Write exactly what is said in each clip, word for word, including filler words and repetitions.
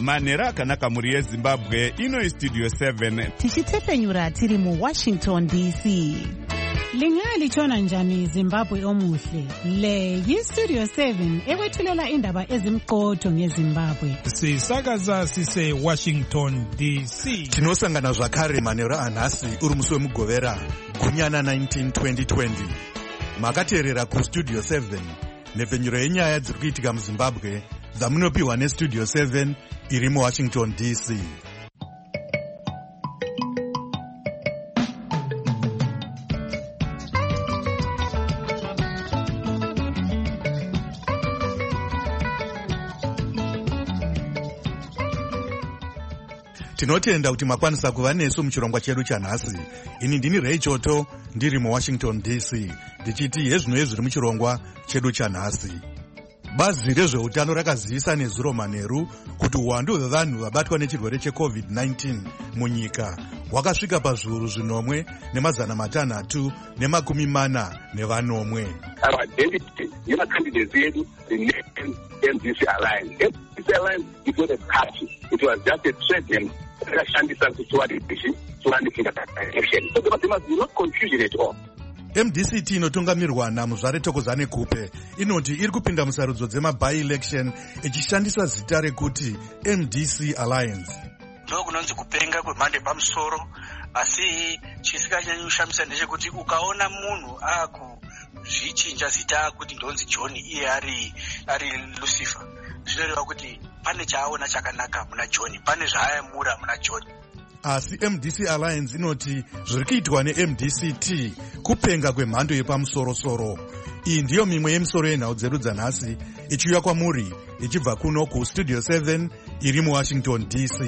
Manhero akanaka muri yeZimbabwe. Ino iStudio seven. Tichitepenyura tiri mu Washington D C. Lingali chona njani Zimbabwe omuhle. Le yiStudio seven ekwethulela indaba ezimqotho ngeZimbabwe. Sisakaza sise Washington D C. Tinosangana zvakare manhero anhasi uri musi wemugovera gunyana nineteen twenty twenty. Makateerera kuStudio seven nepfenyuro yenyaya dziri kuitika muZimbabwe dzamunopiwa neStudio seven iri muWashington D C. Tinotenda kuti makwanisa kuva nesu muchirongwa chedu chanhasi. Ini ndini Ray Choto ndiri muWashington D C ndichiti hezvino zviri muchirongwa chedu chanhasi. Bazi rezveutano rakazivisa nezuro manheru kuti uwandu hwevanhu vabatwa nechirwere cheCovid nineteen munyika hwakasvika pazviuru zvinomwe nemazana matanhatu nemakumi mana nevanomwe. Our identity yemacandidates yedu the M D C Alliance. M D C Alliance is not a party. It was just a trade rakashandisa kutoa decision toandikira election. So there must be no confusion at all. M D C T inotungamirwa naMuzvare Thokozani Kupe inoti iri kupinda musarudzo dzema-by-election ichishandisa zita rekuti M D C Alliance. Ndokunonzi kupenga kwemhando yepamusoro, asi chisinganyanyi kushamisa ndechekuti ukaona munhu akuzvichinja zita kuti ndonzi John iye ari ari Lucifer, zvinoreva kuti pane chaaona chakanaka muna John, pane zvaayamura muna John. Asi M D C Alliance inoti zviri kuitwa neM D C T kupenga kwemhando yepamusoro-soro. Iyi ndiyo mimwe yemisoro yenhau dzedu dzanhasi ichiuya kwamuri ichibva kuno kuStudio seven iri muWashington D C.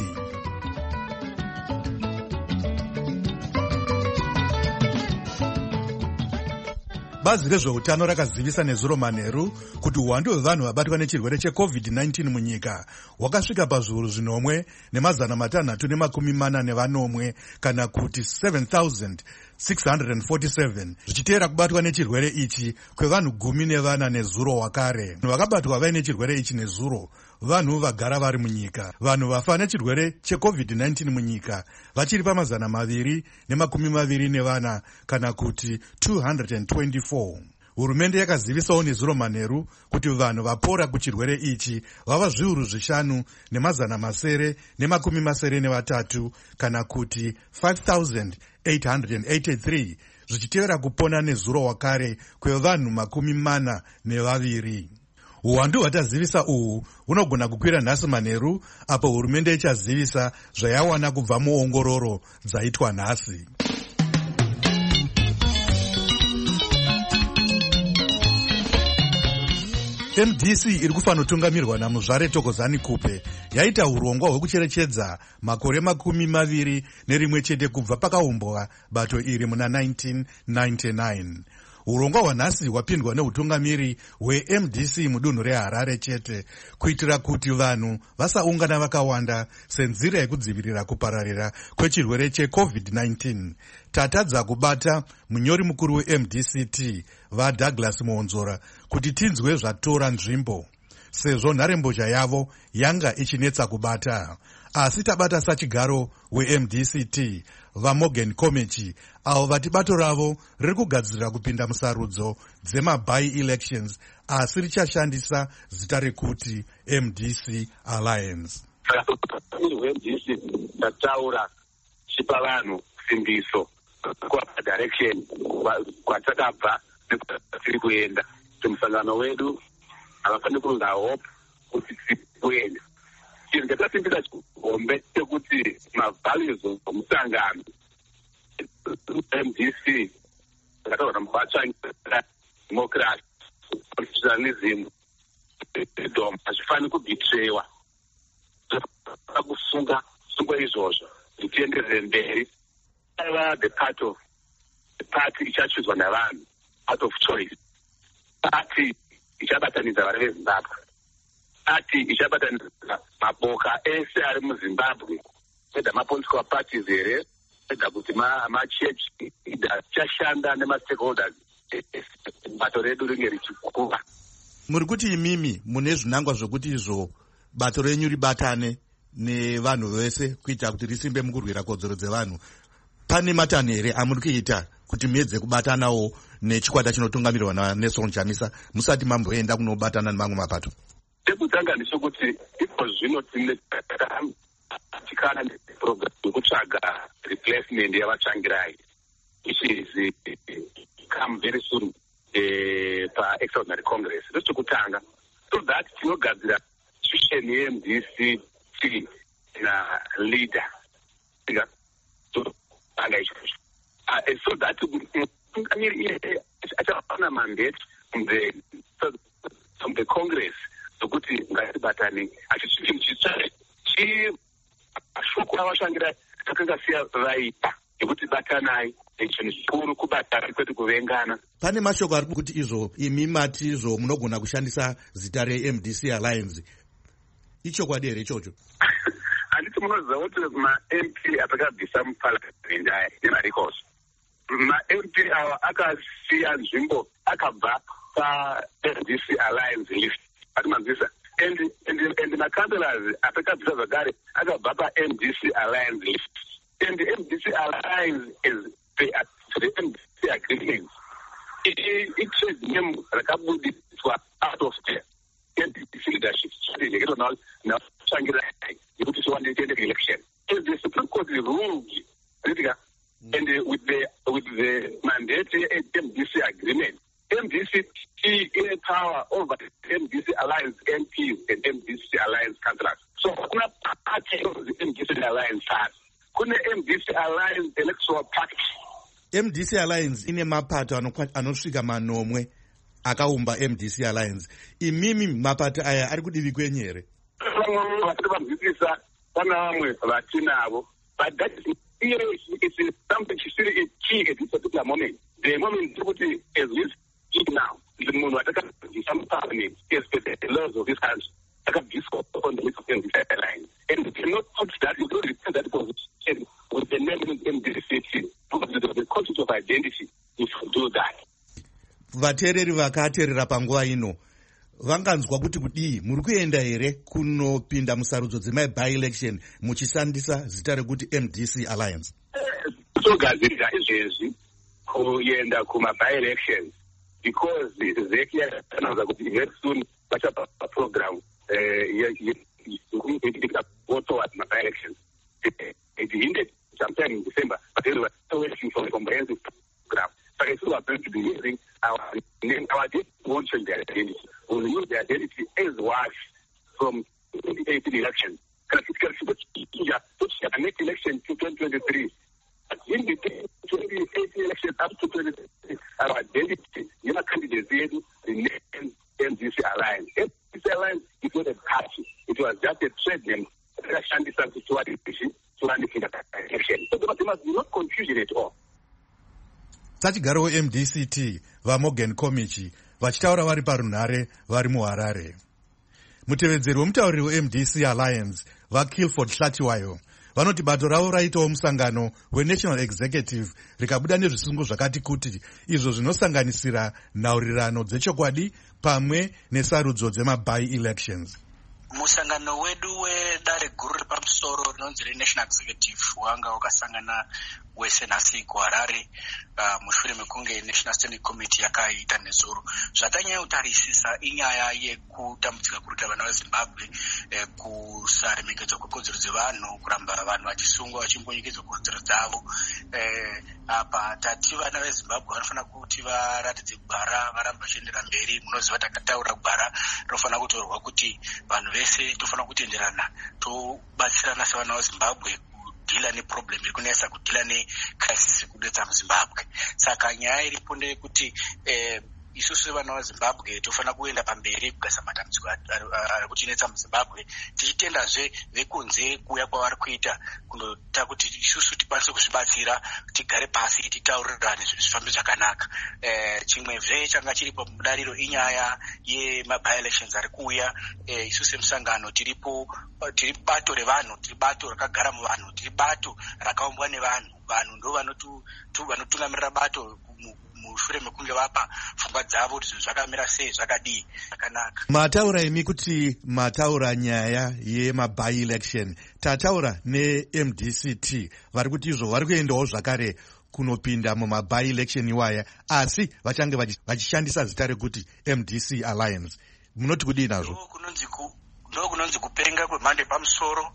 Bazi rezveutano rakazivisa nezuro manheru kuti uwandu hwevanhu vabatwa nechirwere cheCovid nineteen munyika hwakasvika pazviuru zvinomwe nemazana matanhatu nemakumi mana nevanomwe kana kuti seven thousand six hundred forty-seven zvichiteera kubatwa nechirwere ichi kwevanhu gumi nevana nezuro wakare. Vakabatwa vaine chirwere ichi nezuro vanhu vagara vari munyika. Vanhu vafa nechirwere cheCovid nineteen munyika vachiri pamazana maviri nemakumi maviri nevana kana kuti two hundred twenty-four. Hurumende yakazivisawo nezuro manheru kuti vanhu vapora kuchirwere ichi vava zviuru zvishanu nemazana masere nemakumi masere nevatatu kana kuti five thousand eight hundred eighty-three zvichitevera kupona nezuro wakare kwevanhu makumi mana nevaviri. Uwandu hwatazivisa uhu hunogona kukwira nhasi manheru apo hurumende ichazivisa zvayawana kubva muongororo dzaitwa nhasi. M D C iri kufanotungamirwa naMuzvare Thokozani Kupe yaita urongwa hwekucherechedza makore makumi maviri nerimwe chete kubva pakaumbwa bato iri muna nineteen ninety-nine. Urongwa hwanhasi hwapindwa neutungamiri hweM D C mudunhu reHarare chete kuitira kuti vanhu vasaungana vakawanda senzira yekudzivirira kupararira kwechirwere cheCovid nineteen. Tatadza kubata munyori mukuru weM D C T vaDouglas Muonzora kuti tinzwe zvatora nzvimbo sezvo nharembozha yavo yanga ichinetsa kubata. Asi tabata sachigaro weM D C T vaMorgan Komechi avo vati bato ravo riri kugadzirira kupinda musarudzo dzema-by-elections asi richashandisa zita rekuti M D C Alliance. M D C tataura chipa vanhu simbiso kwa-direction kwatakabva tiri kuenda. Musangano wedu havafaniri kunga hope kuti tiri kuenda. Chinhu chatasimbisa chihombe chekuti mavalues omusangano M D C zvakataura muvatsvangira democracy, constitutionalism, freedom hazvifaniri kubhitrewa. Toda kusunga sungo izvozvo zvichienderere mberi. Aiva the part of the party ichachuzwa navanhu, part of choice. Party ichabatanidza vari veZimbabwe. Party ichabatanidza maboka ese ari muZimbabwe. Whether ma-political parties here, whether kuti ma-church ichashanda nema-stakeholders. Bato redu ringe richikura. Muri kuti imimi mune zvinangwa zvokuti izvo bato renyu ribatane nevanhu vese kuita kuti risimbe mukurwira kodzero dzevanhu. Pane matanho here amuri kuita kuti muedze kubatanawo nechikwata chinotungamirwa naNelson Chamisa musati mamboenda kunobatana nemamwe mapato? Chekutanga ndechekuti iko zvino tine tikana neprogram yekutsvaga replacement yavatsvangirai which is come very soon pa-extraordinary congress. Ndechekutanga so that tinogadzira institution ye-M D C T na leader anga izvozvo so that achawana mandate from the from the congress sokuti ngatibatane achichinhu chitsvare shoko ravashangira takanga siya vaita yekuti batanai chinhu chikuru kubatana kwete kuvengana. Pane mashoko ari kuti izvo imi mati izvo munogona kushandisa zita re-M D C Alliance. Ichokwadi here ichocho? Handiti munoziva kuti ma-M P atakabvisa muparliament aya nemarikosi, ma-M P ava akasiya nzvimbo akabva pa-M D C Alliance list atimanzisa and and and makanselors atakabvisa zvakare akabva pa-M D C Alliance list and the M D C Alliance is the, the M D C agreement. It name rakabudiswa out of the M D C leadership strategy. I don't know now. You put one in the election. If the Supreme Court ruled, and with the with the mandate M D C agreement, M D C gained power over M D C Alliance M Ps and M D C Alliance councillors. So, kuna party of the M D C Alliance has. Kuna M D C Alliance electoral pact. M D C Alliance ine mapato anosvika manomwe akaumba M D C Alliance. Imimi mapato aya ari kudivi kwenyu here? Vatiri vanzwisisa pana vamwe vatinavo, but that is it's something chisiri key at this particular moment. The moment kuti as we speak now, the munhu atakabvisa muparliament especially the laws of this country akabviswa on the list of M D C Alliance, and we cannot put that, we don't replace that position with the name of M D C because the concept of identity is to do that. Vateereri vakateerera panguva ino vanganzwa kuti kudii muri kuenda here kunopinda musarudzo dzema-by-election muchishandisa zita rekuti M D C Alliance? Togadzirira izvezvi kuenda kuma-by-election because zeki yakanaza kuti very soon vachapa program go towards my-by-election. It hindered sometime in December, but they were still waiting for a comprehensive program. So it's still going to be using our name. Our identity won't change their identity. We'll use their identity as was from twenty eighteen election. The next election to twenty twenty-three. In the twenty eighteen election up to twenty twenty-three, our identity, your candidates, the name M D C Alliance. M D C Alliance, it was a party. It was just a trade name. So there must be no confusion at all. Tachigarawo M D C T vaMorgan Komichi vachitaura vari parunhare vari muHarare. Mutevedzeri wemutauriri we-M D C Alliance vaKilford Hlatiwayo vanoti bato ravo raitawo musangano weNational Executive rikabuda nezvisungo zvakati kuti izvo zvinosanganisira nhaurirano dzechokwadi pamwe nesarudzo dzema-by-elections. Musangano wedu wedare guru repamusoro rinonzi reNational Executive wanga wakasangana wese nhasi kuHarare uh, mushure mekunge National Standing Committee yakaita nezuro. Zvatanyanya kutarisisa inyaya yekutambudzika kuruta vana veZimbabwe eh, kusaremekedzwa kwekodzero dzevanhu, kuramba vanhu vachisungwa vachimbonyekedzwa kodzero dzavo. Eh, apa tati vana veZimbabwe vanofanira kuti varatidze kugara varamba vachiendera mberi. Munoziva takataura kugara rinofanira kutorwa kuti vanhu vese tofanira kutenderana tobatsirana sevana veZimbabwe kudhila neproblem iri kunesa, kudhila necrisis kudetsa muZimbabwe. Saka nyaya iripo ndeyekuti eh, isusu vana veZimbabwe tofanira kuenda pamberi kugadzira matambudziko ari kutinetsa muZimbabwe, tichitendazve vekunze kuuya kwavari kuita kundoita kuti isusu tikwanise kuzvibatsira, tigare pasi titaurirane zviro zvifambe zvakanaka. Eh, chimwezve changa chiripo mudariro inyaya yema-by-elections ari kuuya. Eh, isusu semusangano tiripo, tiri bato revanhu, tiri bato rakagara muvanhu, tiri bato rakaumbwa nevanhu. vanhu ndo vanotungamirira bato mushure mekunge vapa pfungwa dzavo kuti zvinhu zvakamira sei, zvakadii, zvakanaka. Mataura imi kuti mataura nyaya yema-by-election. Tataura ne-M D C T vari kuti izvo vari kuendawo zvakare kunopinda muma-by-election iwaya, asi vachange vachishandisa zita rekuti M D C Alliance. Munoti kudii nazvo? Ndo kunonzi kupenga kwemhando yepamusoro,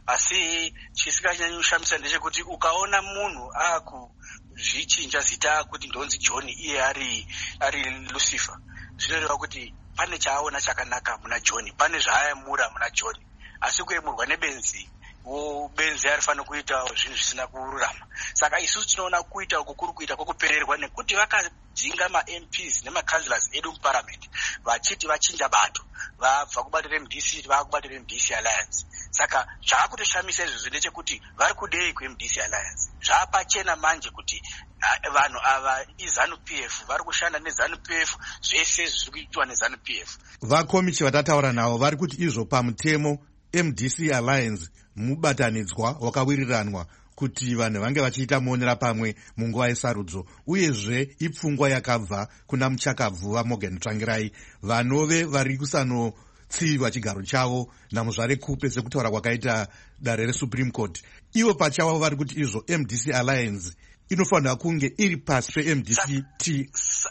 asi chisikanyanyoshamisa ndechekuti ukaona munhu akuzvichinja zita kuti ndonzi John iye ari ari Lucifer, zvinoreva kuti pane chaaona chakanaka muna John, pane zvaayamura muna John, asi kuemurwa nebenzi wo benzi arifanira kuita zvinhu zvisina kururama. Saka isusu tinoona kuita uku kuri kuita kwokupererwa nekuti vakadzinga ma-M Ps nema-councillors edu muparliament vachiti vachinja bato, vabva kubatira M D C vakubatira M D C Alliance. Saka zvakutoshamisa izvozvo ndechekuti vari kudei ku-M D C Alliance. Zvapachena manje kuti vanhu ava iZANU P F vari kushanda neZANU P F, zvese zviri kuitwa neZANU P F. Vakomichi vatataura navo vari kuti izvo pamutemo M D C Alliance mubatanidzwa wakawiriranwa kuti vanhu vange vachiita muonera pamwe munguva yesarudzo, uyezve ipfungwa yakabva kuna muchakabvu vaMorgan Tsvangirai vanove vari kusanotsiva chigaro chavo namuzvare kupe sekutaura kwakaita dare reSupreme Court. Ivo pachavo vari kuti izvo M D C Alliance inofanira kunge iri pasi pe-M D C T.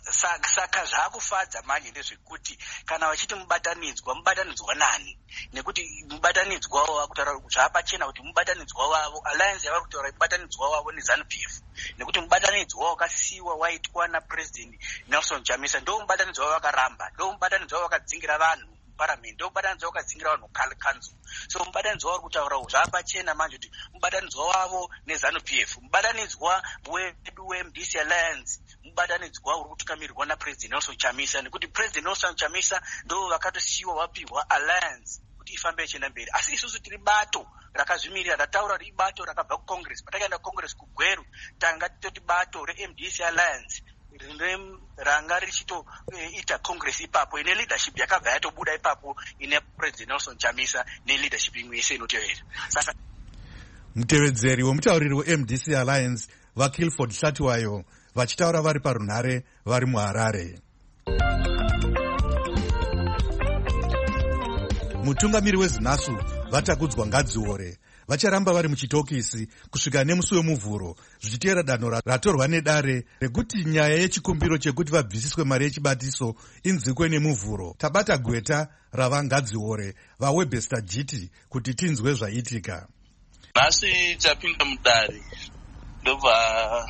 Saka zvakufadza manje ndezvekuti kana vachiti mubatanidzwa, mubatanidzwa nani? Nekuti mubatanidzwa wavo vakutaura zvapachena kuti mubatanidzwa wavo Alliance yavari kutaura mubatanidzwa wavo neZANU P F, nekuti mubatanidzwa wakasiyiwa waitwa naPresident Nelson Chamisa ndo mubatanidzwa wavo vakaramba, ndo mubatanidzwa wavo vakadzingira vanhu parliament, ndo mubatanidzwa wakadzingira vanhu council. So mubatanidzwa wari kutaura zvapachena manje kuti mubatanidzwa wavo neZANU P F, mubatanidzwa wedu we-M D C Alliance, mubatanidzwa uri kutungamirwa naPresident Nelson Chamisa, nekuti President Nelson Chamisa ndo vakatosiyiwa vapihwa Alliance kuti ifambe ichienda mberi. Asi isusu tiri bato rakazvimirira, rataura riri bato rakabva kuCongress. Patakaenda kuCongress kugweru tanga titoti bato re-M D C Alliance ranga richitoita Congress ipapo ine leadership yakabva yatobuda ipapo ine President Nelson Chamisa ne-leadership imwe yese inotevera. Saka mutevedzeri wemutauriri we-M D C Alliance vaKilford Shatiwayo vachitaura vari parunhare vari muHarare. Mutungamiri weZinasu vatakudzwa Ngadziore vacharamba vari muchitokisi kusvika nemusi wemuvhuro, zvichiteera danho ratorwa nedare rekuti nyaya yechikumbiro chekuti vabvisiswe mari yechibatiso inzikwe nemuvhuro. Tabata gweta rava Ngadziore vaWebster Jiti kuti tinzwe zvaitika. Nhasi tapinda mudare ndobva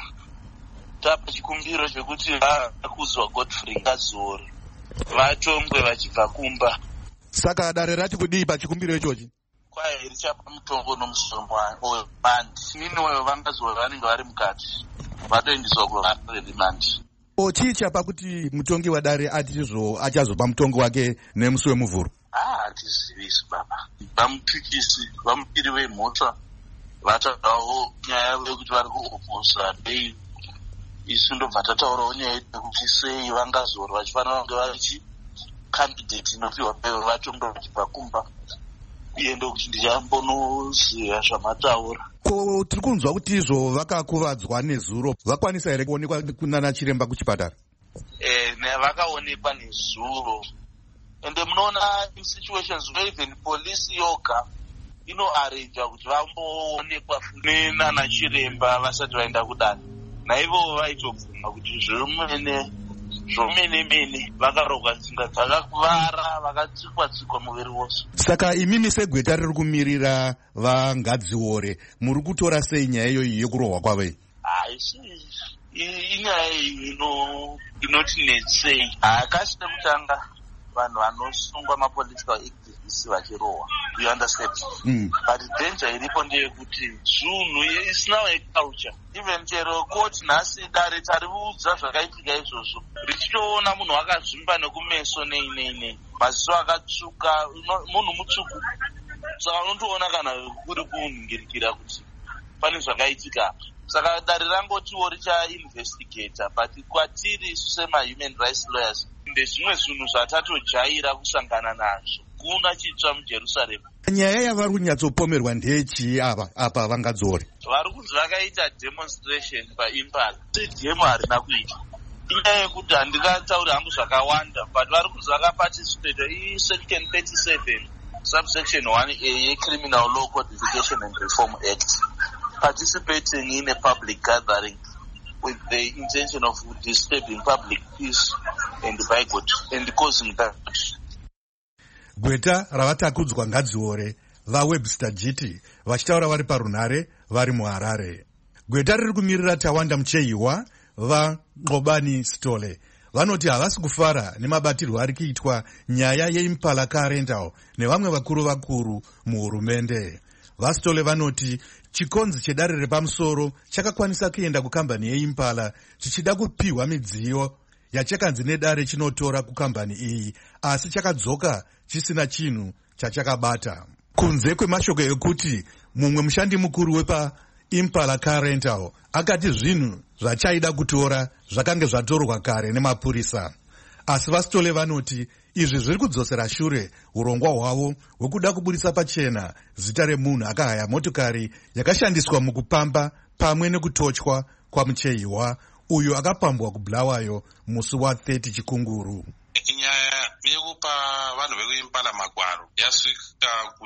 tapa chikumbiro chekuti vakuzwa Godfrey Ngadziore vatombwe vachibva kumba. Saka dare rati kudii pachikumbiro ichochi? Kwai richapa mutongo nomusoro webandi. Minoyo vangadziore vanenge vari mukati vatoendeswa kuRemandi. Chii chapa kuti mutongi wadare ati izvo achazopa mutongo wake nemusi wemuvhuro? Ah, hatizivisi baba. Vamupikisi vamupiri vemhosva vataurawo nyaya yekuti vari kuoposa dei. Isu ndobva tataurawo nyaya yekuti sei Vangadziore vachifanira kunge vachi candidate inopiwa pevo vatombo vachibva kumba. Iye ndokuti ndichambonoziva zvamataura. Ko tiri kunzwa kuti izvo vakakuvadzwa nezuro vakwanisa here kuonekwa kunana chiremba kuchipatara? Eh, vakaonekwa nezuro. Ende munoona in situations where even police yoga inoarrange kuti vamboonekwa nenana chiremba vasati vaenda kudani. Naivo vaitobvuma kuti zvomene zvomene mene vakarogwa tsinga dzakakuvara vakatsikwa tsikwa muviri wose. Saka imimi segweta riri kumirira vaNgadziore muri kutora sei nyaya iyoyi yekurohwa kwavo? Haisi inyaya ino inotinetsei. Hakasina kutanga vanhu vanosungwa mapolitical activists vachirohwa, you understand? Mm. But danger iripo ndeyekuti zunhu isina culture. Even chero court nhasi dare tariudza zvakaitika izvozvo richitoona munhu akazvimba nekumeso nei nei nei, maziso akatsvuka, munhu mutsvuku. Saka unotoona kana kuri kunhingirikira kuti pane zvakaitika. Saka dare rangotiwo richainvestigata, but kwatiri sema human rights lawyers ndezvimwe zvinhu zvatatojaira kusangana nazvo. hakuna chitsva mujerusarema. Nyaya yavari kunyatsopomerwa ndeyechii apa apa vangadzore? Vari kunzi vakaita demonstration paimpala. Demo harina kuita. Inyaya yekuti handingatauri hangu zvakawanda, but vari kunzi vakaparticipate isection thirty-seven subsection one A yeCriminal Law Codification and Reform Act, participating in a public gathering with the intention of disturbing public peace and bigot and causing that. Gweta ravatakudzwa ngadziore vaWebster Giti vachitaura vari parunhare vari muHarare. Gweta riri kumirira Tawanda Muchehiwa vaNqobani Sithole vanoti havasi kufara nemabatirwo ari kuitwa nyaya yeImpala Car Rental nevamwe vakuru vakuru muhurumende. VaSithole vanoti chikonzi chedare repamusoro chakakwanisa kuenda kukambani yeImpala chichida kupiwa midziyo yachakanzi nedare chinotora kukambani iyi, asi chakadzoka chisina chinhu chachakabata. Kunze kwemashoko ekuti mumwe mushandi mukuru wepa Impala Car Rental akati zvinhu zvachaida kutora zvakange zvatorwa kare nemapurisa. Asi VaSithole vanoti izvi zviri kudzosera shure urongwa hwavo hwekuda kuburisa pachena zita remunhu akahaya motokari yakashandiswa mukupamba pamwe nekutochwa kwaMuchehiwa uyo akapambwa kuBulawayo musi wa-thirty Chikunguru. Nyaya yekupa vanhu vekuImpala magwaro yasvika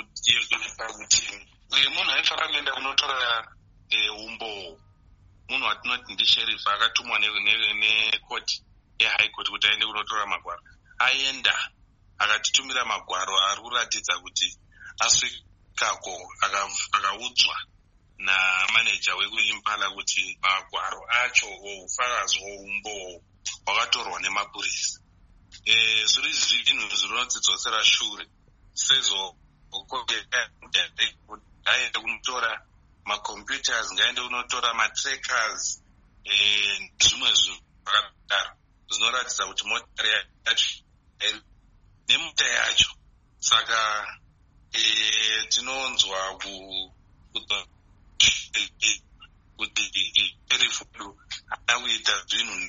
kuti munhu aifanira kuenda kunotora umbo. Munhu watinoti ndisheriff akatumwa nekoti yehigh court kuti aende kunotora magwaro. Aenda akatitumira magwaro ari kuratidza kuti asvikako akaudzwa namanager wekuImpala kuti magwaro acho oufakazi oumbo wakatorwa nemapurisa. Zviri zvinhu zvinotidzosera shure sezvo aende kunotora macomputers, ngaende kunotora matrackers, zvimwe zvinhu zvakadaro zvinoratidza kuti motokari yacho nemota yacho. Saka tinonzwa kuti sheriff haana kuita zvinhu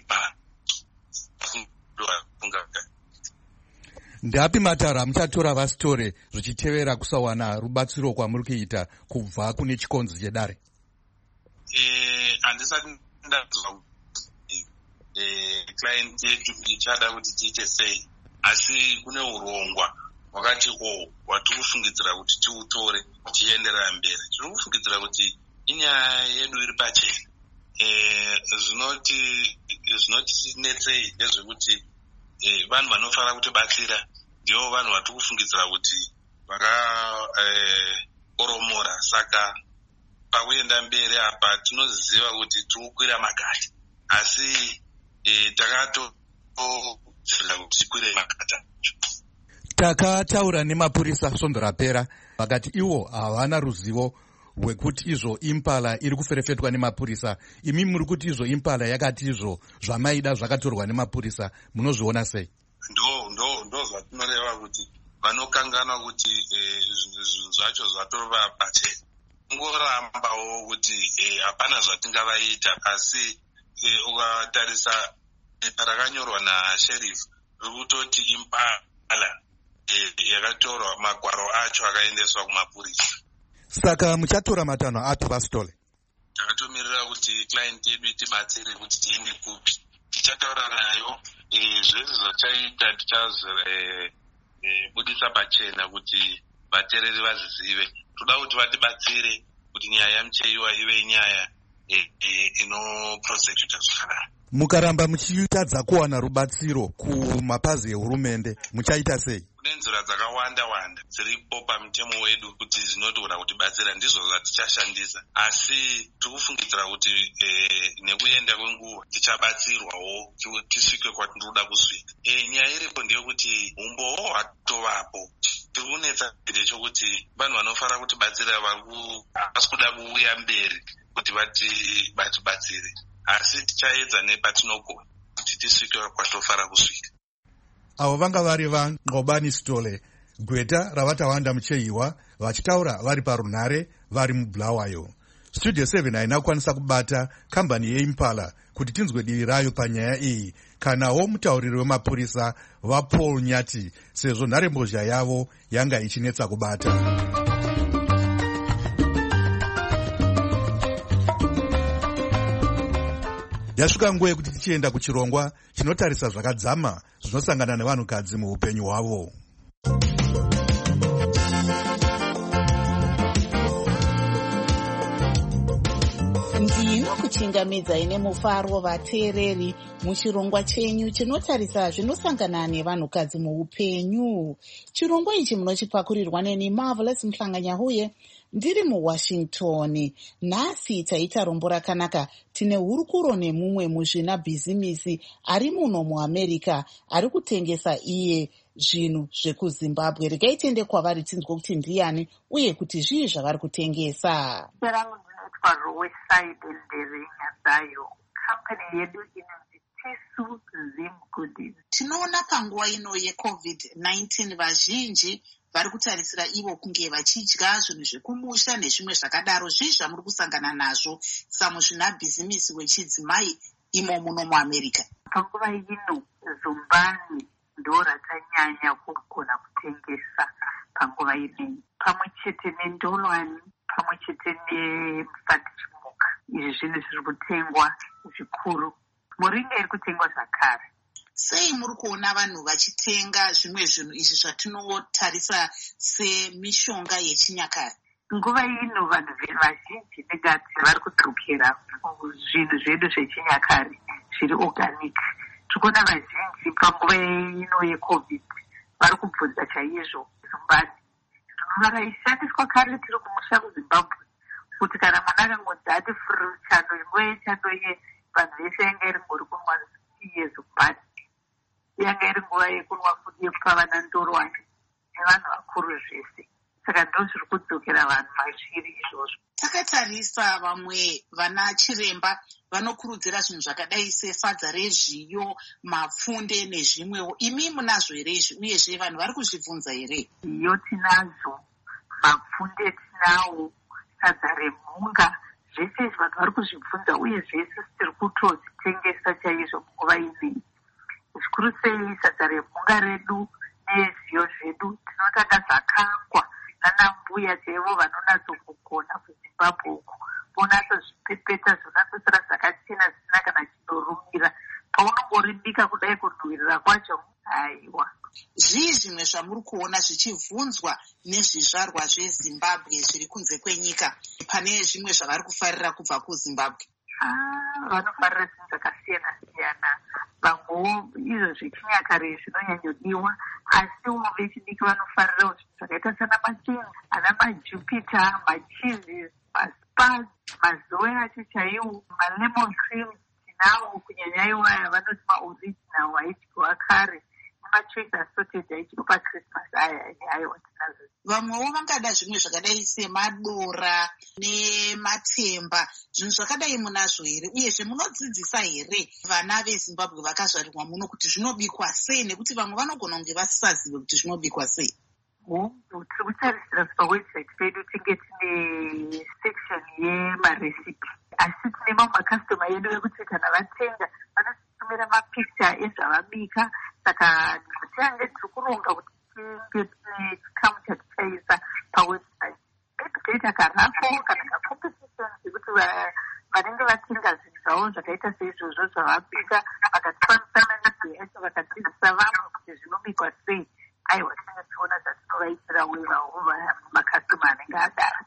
ndapi matara muchatora VaSithole zvichitevera kusawana rubatsiro kwamuri kuita kubva kune chikonzi chedare? Handisati ndazwa client yetu ichada kuti tiite sei, asi kune urongwa wakati o watiri kufungidzira kuti tiutore tienderera mberi. Tiri kufungidzira kuti inyaya yedu iri pachena. Zvinoti zvinotinetsei ndezvekuti vanhu vanofara kutibatsira ndivo vanhu vatiri kufungidzira kuti vakaoromora. Saka pakuenda mberi apa tinoziva kuti tiri kukwira magata, asi takatoziva kuti tikwire magata. Takataura nemapurisa svondo rapera vakati ivo havana ruzivo rwekuti izvo Impala iri kuferefetwa nemapurisa. Imi muri kuti izvo Impala yakati izvo zvamaida zvakatorwa nemapurisa, munozviona sei? Ndo ndo ndo zvatinoreva kuti vanokanganwa kuti zvinhu zvacho zvatorwa pachena. Ngorambawo kuti hapana zvatingavaita, asi ukatarisa parakanyorwa naSheriff riri kutoti Impala yakatorwa magwaro acho akaendeswa kumapurisa. Saka muchatora matanho api VaSithole? Takatomirira kuti client yedu itibatsire kuti tiende kupi. Tichataura nayo zvese zvachaita tichazobudisa pachena kuti vateereri vazizive. Toda kuti vatibatsire kuti nyaya yaMuchehiwa ive nyaya inoprosecuta zvakanaka. Mukaramba muchitadza kuwana rubatsiro kumapazi ehurumende muchaita sei? Kune nzira dzakawanda wanda dziripo pamutemo wedu kuti zvinotogona kutibatsira, ndizvo zvatichashandisa, asi tikufungidzira kuti nekuenda kwenguva tichabatsirwawo tisvike kwatinoda kusvika. Nyaya iripo ndeyekuti umbowo hwatovapo. Tiri kunetsa ndechekuti vanhu vanofara kutibatsira havasi kuda kuuya mberi kuti vatibatsire, asi tichaedza nepatinogona kuti tisvike kwatofara kusvika. Avo vanga vari vaNqobani Sithole, Gweta ravatawanda Muchehiwa, vachitaura vari parunhare vari muBulawayo. Studio seven haina kukwanisa kubata kambani yeImpala kuti tinzwe divi rayo panyaya iyi, kanawo mutauriri wemapurisa vaPaul Nyati, sezvo nharembozha yavo yanga ichinetsa kubata. Yasvika nguva yekuti tichienda kuchirongwa chinotarisa zvakadzama zvinosangana nevanhukadzi muupenyu hwavo. Ndinokuchingamidza ine mufaro vateereri muchirongwa chenyu chinotarisa zvinosangana nevanhukadzi muupenyu. Chirongwa ichi munochipakurirwa neni Marvelous Mhlanganyahuye ndiri muWashington. Nhasi taita rombo rakanaka. Tine hurukuro nemumwe muzvina bhizimisi ari muno muAmerica ari kutengesa iye zvinhu zvekuZimbabwe. Regai tiende kwavari tinzwe kuti ndiani uye kuti zvii zvavari kutengesa. Roadside Nderinga Zayo. Company yedu inonzi Tesu Zim Goodies. Tinoona panguva ino yeCovid nineteen vazhinji vari kutarisira ivo kunge vachidya zvinhu zvekumusha nezvimwe zvakadaro. Zvii zvamuri kusangana nazvo samuzvina bhizimisi wechidzimai imo muno muAmerica? Panguva ino zumbani ndo ratanyanya kugona kutengesa panguva ino, pamwe chete nendolwani, pamwe chete nemufadhichimuka. Izvi zvinhu zviri kutengwa zvikuru. Muringa iri kutengwa zvakare. Sei muri kuona vanhu vachitenga zvimwe zvinhu izvi zvatinotarisa semishonga yechinyakare? Nguva ino vanhu vazhinji negati vari kudzokera zvinhu zvedu zvechinyakare zviri organic. Tikuona vazhinji panguva ino yeCovid vari kubvunza chaizvo zumbani vakaishandiswa kare tiri kumusha kuZimbabwe, kuti kana mwana akangonzi ati furu chando nguva yechando ye vanhu vese yanga iri ngori kunwa iye zumbani. Yanga iri nguva yekunwa yekupa vana ndorwani nevanhu vakuru zvese. Saka ndo zviri kudzokera vanhu mazviri izvozvo. Takatarisa vamwe vana chiremba vanokurudzira zvinhu zvakadai sesadza rezviyo, mapfunde nezvimwewo. Imi munazvo here izvi uyezve vanhu vari kuzvibvunza here? Iyo tinazvo, mapfunde tinawo, sadza remhunga, zvese izvi vanhu vari kuzvibvunza uye zvese tiri kutozvitengesa chaizvo munguva inei. Zvikuru sei sadza remhunga redu nezviyo zvedu tinotanga zvakangwa nana mbuya chaivo vanonatsokugona kuZimbabwe uko. Vonatsozvipepeta zvonatsosara zvakachena zvisina kana chinorumira. Paunongoribika kudai kunhuhwirira kwacho, aiwa. Zvii zvimwe zvamuri kuona zvichibvunzwa nezvizvarwa zveZimbabwe zviri kunze kwenyika pane zvimwe zvavari kufarira kubva kuZimbabwe? Ah, vanofarira zvinhu zvakasiyana siyana. Vamwewo izvo zvechinyakare zvinonyanyodiwa, asiwo vechidiki vanofarira zvinhu zvakaita sana macheni, ana majupiter, machizi, maspas, mazoe acho chaiwo, malemon cream tinawo, kunyanya iwaya vanoti maoriginal aidyiwa kare, nemachoice assorted aidyiwa paChristmas. Aya aiwa tinazo. Vamwewo vangada zvimwe zvakadai semadora nematemba, zvinhu zvakadai munazvo here? Uyezve munodzidzisa here vana veZimbabwe vakazvarirwa muno kuti zvinobikwa sei, nekuti vamwe vanogona kunge vasisazive kuti zvinobikwa sei? Hongu, tiri kutarisira pawebsite pedu tinge tine section yemaresipi, asi tine mamwe makastoma edu ekuti kana vatenga vanotumira mapicture ezvavabika. Saka tiange tiri kuronga kuti tinge tine chikamu chatichaisa pawebsite. Toita karafo kana kacompetition zekuti vanenge vatenga zvinhu zvavo zvakaita seizvozvo zvavabika vakatipanisana nezveyacho vakadzidzisa vamwe kuti zvinobikwa sei. Aiwa, tinenge tiona zvatinovaitira wevawo makastoma anenge adara.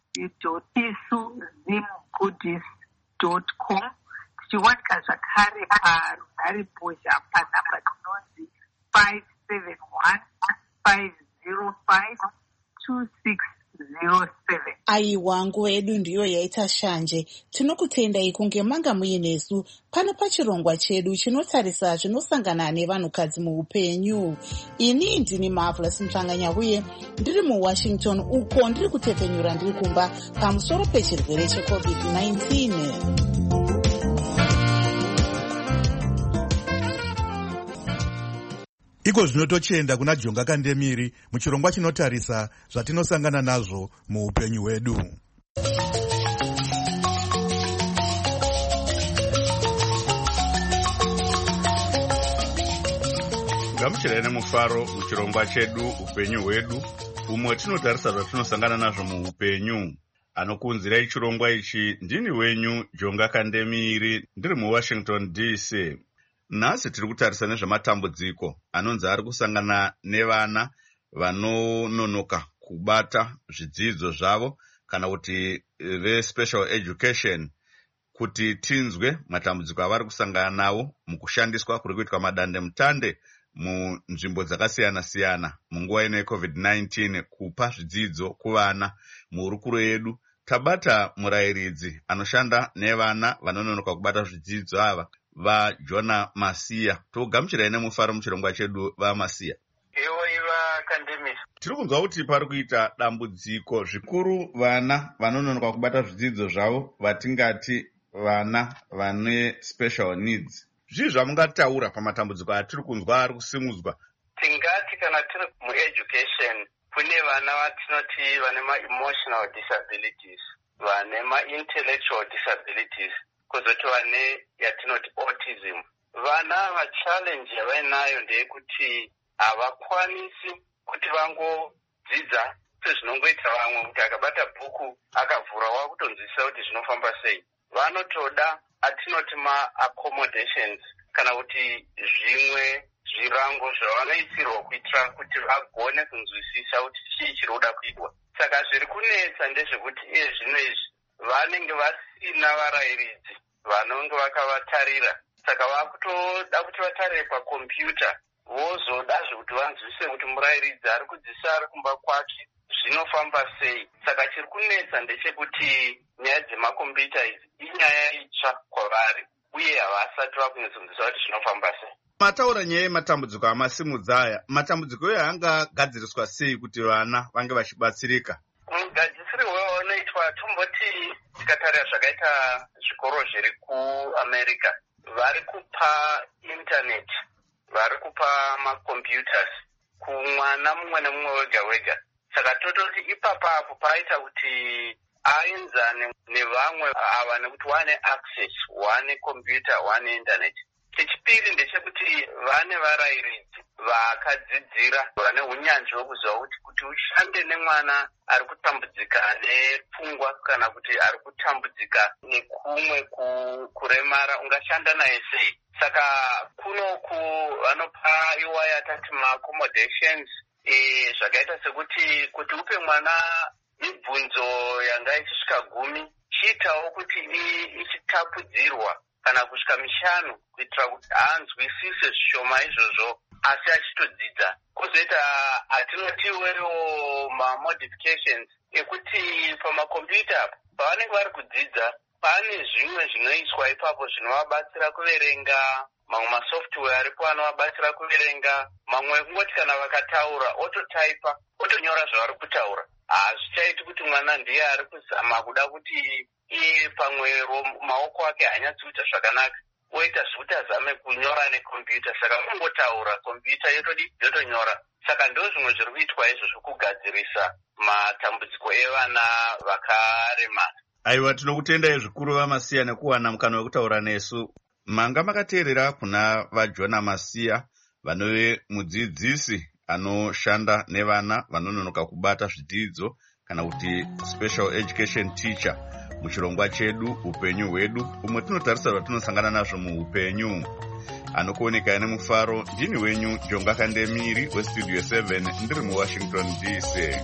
tesu zim goodies dot com. Tichiwanika zvakare parunhare-mbozha panhamba tinonzi five seven one five zero five two six zero seven. Aiwa, nguva yedu ndiyo yaita shanje. Tinokutendai kunge manga muinesu pano pachirongwa chedu chinotarisa zvinosangana nevanhukadzi muupenyu. Ini ndini Marvelous Mhlanganyahuye ndiri muWashington, uko ndiri kutepfenyura ndiri kumba pamusoro pechirwere cheCovid nineteen. Iko zvino tochienda kuna Jonga Kandemiri muchirongwa chinotarisa zvatinosangana nazvo muupenyu hwedu. gamuchirai nemufaro muchirongwa chedu upenyu hwedu, umwe tinotarisa zvatinosangana nazvo muupenyu. Anokunzirai chirongwa ichi ndini wenyu Jonga Kandemiri, ndiri muWashington D C. Nhasi tiri kutarisa nezvematambudziko anonzi ari kusangana nevana vanononoka kubata zvidzidzo zvavo kana kuti ve-special education, kuti tinzwe matambudziko avari kusangana nawo mukushandiswa kuri kuitwa madandemutande munzvimbo dzakasiyana-siyana munguva ino yecovid nineteen kupa zvidzidzo kuvana. Muhurukuro yedu tabata murayiridzi anoshanda nevana vanononoka kubata zvidzidzo ava, vaJona Masiya. Togamuchirai nemufaro muchirongwa chedu vaMasiya. Iwoiva Kandemisi. Tiri kunzwa kuti pari kuita dambudziko zvikuru vana vanononoka kubata zvidzidzo zvavo, vatingati vana vane special needs. Zvii zvamungataura pamatambudziko atiri kunzwa ari kusimudzwa? Tingati kana tiri mueducation kune vana vatinoti vane ma-emotional disabilities, vane ma-intellectual disabilities, kozoti vane yatinoti autism. Vana va-challenge yavainayo ndeyekuti havakwanisi kuti vangodzidza sezvinongoita vamwe, kuti akabata bhuku akavhura wakutonzwisisa kuti zvinofamba sei. Vanotoda atinoti ma-accommodations kana kuti zvimwe zvirango zvavanoisirwa kuitira kuti vagone kunzwisisa kuti chii chiri kuda kuitwa. Saka zviri kunetsa ndezvekuti iye zvino izvi vanenge vasina varayiridzi vanonge vakavatarira. Saka vakutoda kuti vatarire pakombiyuta, vozodazve kuti vanzwisise kuti murayiridzi ari kudzidzisa ari kumba kwake zvinofamba sei. Saka chiri kunetsa ndechekuti nyaya dzemakombiyuta idzi inyaya itsva kwavari uye havasati vakunyatsokunzwisisa kuti zvinofamba sei. Mataura nyaya yematambudziko amasimudza aya, matambudziko eyo angagadziriswa sei kuti vana vange vachibatsirika? Mugadzirisiro unoitwa tomboti tikatarira zvakaita zvikoro zviri kuAmerica, vari kupa internet, vari kupa macomputers kumwana mumwe nemumwe wega wega. Saka tototi ipapapo paita kuti aenzane nevamwe ava nekuti wane access, wane computer, wane internet. Chechipiri ndechekuti vane varayiridzi vakadzidzira, vane unyanzvi hwekuziva kuti kuti ushande nemwana ari kutambudzika nepfungwa kana kuti ari kutambudzika nekumwe kuremara, ungashanda naye sei. Saka kunoku vanopa iwa yatati ma-accommodations, e, zvakaita sekuti kuti upe mwana mibvunzo yanga ichisvika gumi, chiitawo kuti ichitapudzirwa kana kusvika mishanu kuitira kuti anzwisise zvishoma izvozvo asi achitodzidza. Kozoita atinotiwewo ma-modifications ekuti pamakombiyuta pavanenge vari kudzidza pane zvimwe zvinoiswa ipapo zvinovabatsira kuverenga, mamwe masoftware aripo anovabatsira kuverenga, mamwe kungoti kana vakataura ototaipa, otonyora zvavari kutaura. Hazvichaiti kuti mwana ndiye ari kuzama kuda kuti iye pamwe maoko ake hanyatsi kuita zvakanaka, oita zvekuti azame kunyora nekombiyuta. Saka unongotaura, kombiyuta yotodi yotonyora. Saka ndo zvimwe zviri kuitwa izvo kugadzirisa matambudziko evana vakaremara. Aiwa, tinokutendai zvikuru vaMasiya nekuwana mukana wekutaura nesu. Manga makateerera kuna vaJona Masiya, vanove mudzidzisi anoshanda nevana vanononoka kubata zvidzidzo kana kuti special education teacher muchirongwa chedu upenyu hwedu, umwe tinotarisa zvatinosangana nazvo muupenyu. Anokuoneka nemufaro ndini wenyu Jonga Kandemiri westudio seven, ndiri muWashington D C.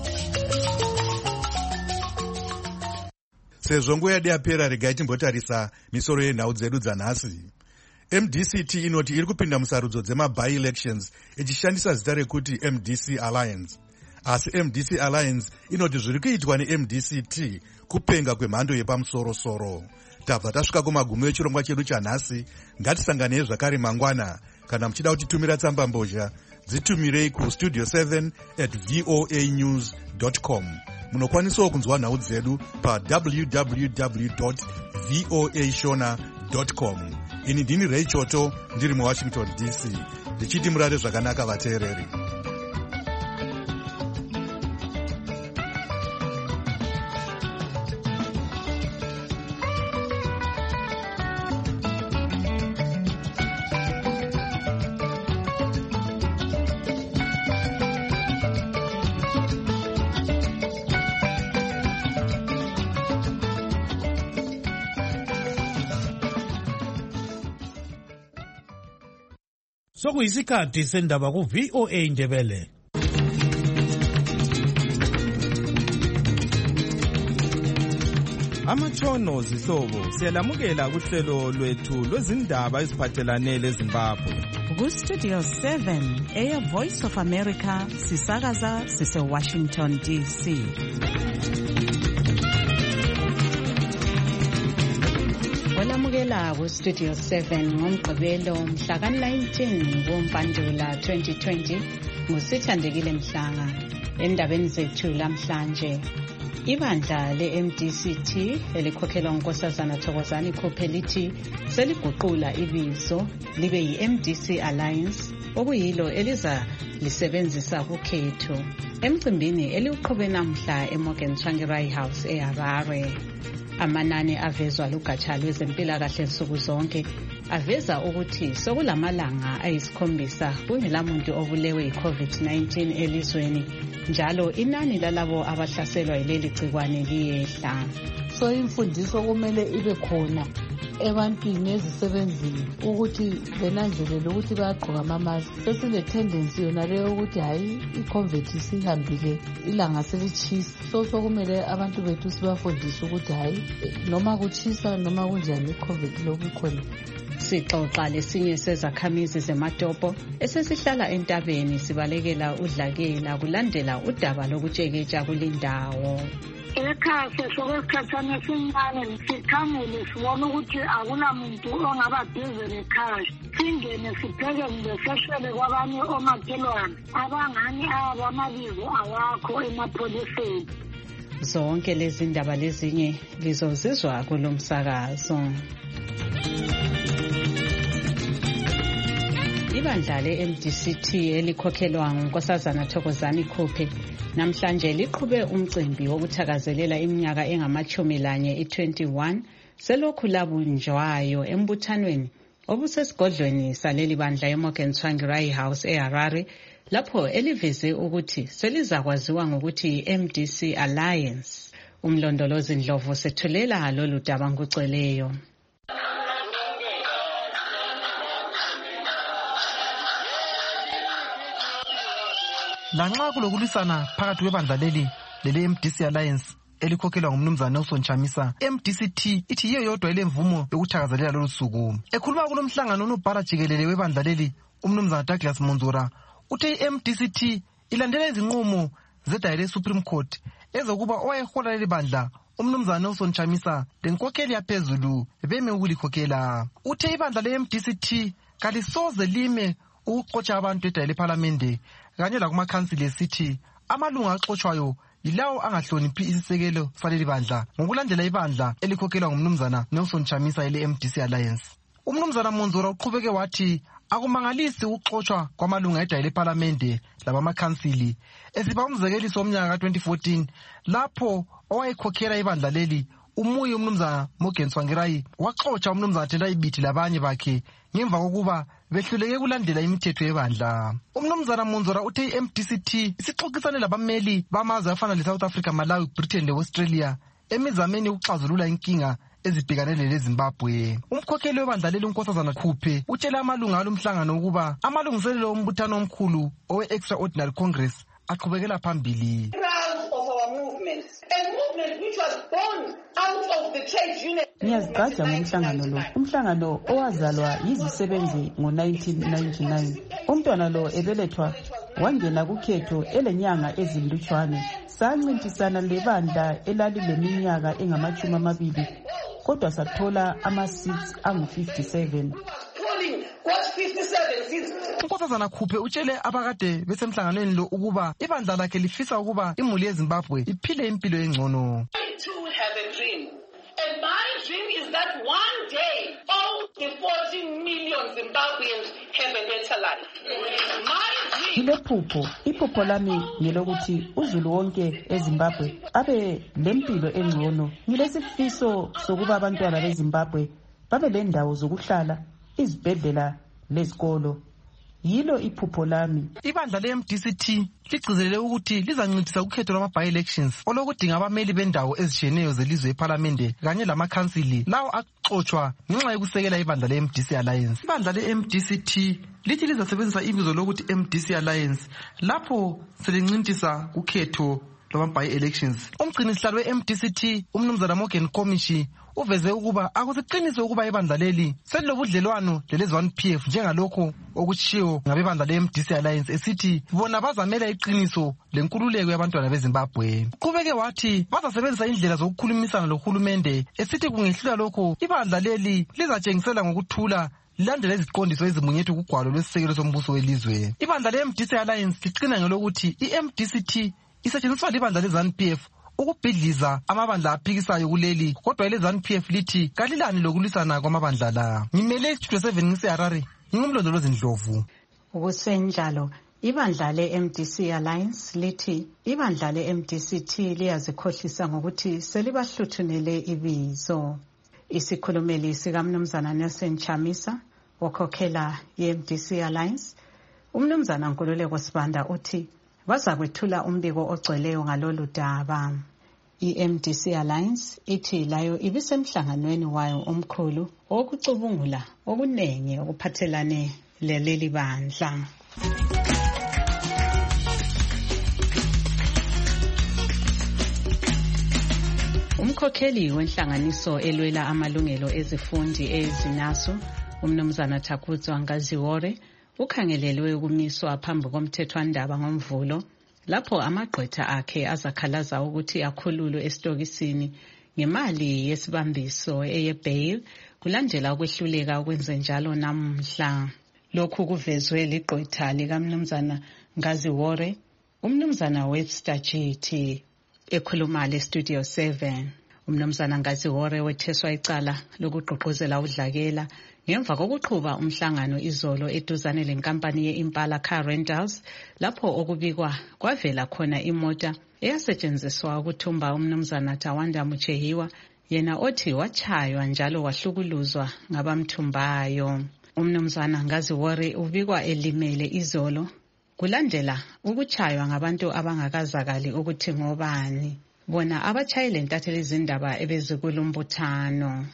Sezvo nguva yedu yapera, regai timbotarisa misoro yenhau dzedu dzanhasi. M D C T inoti iri kupinda musarudzo dzema-by-elections ichishandisa zita rekuti M D C Alliance. Asi M D C Alliance inoti zviri kuitwa ne-M D C T kupenga kwemhando yepamusoro-soro. Tabva tasvika kumagumo echirongwa chedu chanhasi. Ngatisanganei zvakare mangwana. Kana muchida kutitumira tsamba mbozha, dzitumirei ku studio seven at voa news dot com. Munokwanisawo kunzwa nhau dzedu pa w w w dot voa shona dot com. Ini ndini Ray Choto, ndiri muWashington D C, ndichiti murare zvakanaka vateereri. sokuyisikhathi sendaba ku V O A Ndebele. Amatshono zihlobo siyalamukela kuhlelo lwethu lwezindaba eziphathelane leZimbabwe. Ku Studio seven eya Voice of America sisakaza sise Washington D C. Olamukela ku Studio seven ngomgqibelo mhla ka nineteen ngoMpandula twenty twenty ngusithandekile Mhlanga. Endabeni zethu lamhlanje, ibandla le-M D C T elikhokhelwa ngunkosazana Thokozani Khuphe lithi seliguqula ibizo libe yi-M D C Alliance, okuyilo eliza lisebenzisa kukhetho emcimbini eliuqhube namhla eMorgan Tsvangirai House eHarare. Amanani avezwa lugatsha lwezempilakahle nsuku zonke aveza ukuthi sokulamalanga ayisikhombisa kungelamuntu obulewe yi-COVID nineteen elizweni, njalo inani lalabo abahlaselwa yileli gcikwane liyehla. So imfundiso kumele ibe khona ebantwini ezisebenzini ukuthi benanzelele ukuthi bayagqoka amamask. Sesile tendency yona leyo ukuthi hayi i-COVID isihambile, ilanga selitshisa. So sokumele abantu bethu sibafundise ukuthi hayi noma kutshisa noma kunjani i-COVID lokhu khona. Sixoxa lesinye sezakhamizi zeMatopo esesihlala entabeni sibalekela udlakela kulandela udaba lokutsheketsha kulindawo. Ekhaya sesokwesikhathana esincane sikhangele sibona ukuthi akunamuntu ongababhizi lekhaya. Singene sipheke ngeseshele kwabanye omakhelwane abangani abo amabizo awakho emapholiseni. Zonke lezi ndaba lezinye lizozizwa kulomsakazo. Ibandla le-M D C T elikhokhelwa ngunkosazana Thokozani Khuphe namhlanje liqhube umcimbi wokuthakazelela iminyaka engamachumi lanye i-twenty-one selokhu labunjwayo embuthanweni obusesigodlweni saleli bandla eMorgan Tsvangirai House eHarare, lapho eliveze ukuthi selizakwaziwa ngokuthi yi-M D C Alliance. Umlondolozi Ndlovu sethulela lolu daba nguceleyo. Lanxa kulokulisana phakathi kwebandla leli lele-M D C Alliance elikhokhelwa ngumnumzana Nelson Chamisa, M D C T ithi yiyo yodwa ilemvumo yokuthakazelela lolu suku. Ekhuluma kulomhlangano unobhala jikelele webandla leli umnumzana Douglas Monzora uthe i-M D C T ilandela izinqumo zedaya le-Supreme Court ezokuba owayehola leli bandla umnumzana Nelson Chamisa lenkokheli yaphezulu beme ukulikhokhela. Uthe ibandla le-M D C T kalisoze lime ukuxotsha abantu edaya leParliament kanye lakumakhansili esithi amalunga axotshwayo yilawo angahloniphi isisekelo saleli bandla ngokulandela ibandla elikhokhelwa ngumnumzana Nelson Chamisa ele-M D C Alliance. Umnumzana Monzora uqhubeke wathi akumangalisi ukuxotshwa kwamalunga edaya leParliament labamakhansili esiba umzekeliso womnyaka ka twenty fourteen lapho owayekhokhela ibandla leli umuyi umnumzana Morgan Tsvangirai waxotsha umnumzana Tendai Biti labanye bakhe ngemva kokuba behluleke kulandela imithetho yebandla. Umnumzana Monzora uthe i-M D C T isixoxisane labameli bamazwe afana le-South Africa, Malawi, Britain le-Australia emizameni ukuxazulula inkinga ezibhekane leZimbabwe. Umkhokheli webandla leli unkosazana Khuphe utshela amalunga alomhlangano ukuba amalungiselelo ombuthano omkhulu owe-Extraordinary Congress aqhubekela phambili. Ngiyazigqaja ngomhlangano lo. Umhlangano owazalwa yizisebenzi ngo-nineteen ninety-nine. Umntwana lo ebelethwa wangena kukhetho elenyanga ezimlutshwane. Sancintisana lebandla elalileminyaka engamachumi amabili kodwa sathola ama-seats angu-fifty-seven. Unkosazana Khuphe utshele abakade besemhlanganweni lo ukuba ibandla lakhe lifisa ukuba imuli yeZimbabwe iphile impilo engcono. Ilephupho, iphupho lami ngelokuthi uzulu wonke eZimbabwe abe lempilo engcono. Ngilesifiso sokuba abantwana beZimbabwe babe lendawo zokuhlala, izibhedlela lezikolo. yilo iphupho lami. Ibandla le-M D C T ligcizelele ukuthi lizancedisa ukhetho lwama-by-elections olokudinga abameli bendawo ezitshiyeneyo zelizwe ephalamende kanye lamakhansili lawo axotshwa ngenxa yokusekela ibandla le-M D C Alliance. Ibandla le-M D C T lithi lizasebenzisa ibizo lokuthi M D C Alliance lapho selincintisa ukhetho lwama-by-elections. Umgcinisihlalo we-M D C T umnumzana Morgan Komishi uveze ukuba akusiqinise ukuba ibandla leli selilobudlelwano lelezi-one P F njengalokho okutshiwo ngabebandla le-M D C Alliance esithi bona bazamela iqiniso lenkululeko yabantwana beZimbabwe. Uqhubeke wathi bazasebenzisa indlela zokukhulumisana lohulumende esithi kungehlula lokho ibandla leli lizatshengisela ngokuthula lilandela iziqondiso ezimunyethu kugwalo lwesisekelo sombuso welizwe. Ibandla le-M D C Alliance liqina ngelokuthi i-M D C T isetshenziswa libandla lezi-one P F ukubhidliza amabandla aphikisayo kuleli, kodwa ile-ZANU P F lithi kalilani lokulwisana kwamabandla la. Ngimele iStudio seven ngise-Harare, ngingumlondolozi Ndlovu. Ukusenjalo, ibandla le-M D C Alliance lithi ibandla le-M D C T liyazikhohlisa ngokuthi selibahluthunele ibizo. Isikhulumeli sikamnumzana Nelson Chamisa okhokhela i-M D C Alliance, umnumzana Nkululeko Sibanda uthi baza kwethula umbiko ogcweleyo ngalolu daba. I-M D C Alliance ithi layo ibisemhlanganweni wayo omkhulu okucubungula okunengi okuphathelane leleli bandla. Umkhokheli wenhlanganiso elwela amalungelo ezifundi ezinasu, umnumzana Thakuzwa Ngaziwore, ukhangelelwe ukumiswa phambi komthethwandaba ngomvulo lapho amagqwetha akhe azakhalaza ukuthi akhululwe esitokisini ngemali yesibambiso eye-bail kulandela ukwehluleka ukwenza njalo namhla. Lokhu kuvezwe ligqwetha likamnumzana Ngaziwore, umnumzana Webster Jithi, ekhuluma le-Studio seven. Umnumzana Ngaziwore wetheswa icala lokugqugquzela udlakela ngemva kokuqhuba umhlangano izolo eduzane lenkampani ye-Impala Car Rentals lapho okubikwa kwavela khona imota eyasetshenziswa ukuthumba umnumzana Tawanda Muchehiwa, yena othi wachaywa njalo wahlukuluzwa ngabamthumbayo. Umnumzana Ngaziwore ubikwa elimele izolo kulandela ukuchaywa ngabantu abangakazakali ukuthi ngobani, bona abachayile ntatheli izindaba ebezikulumbuthano.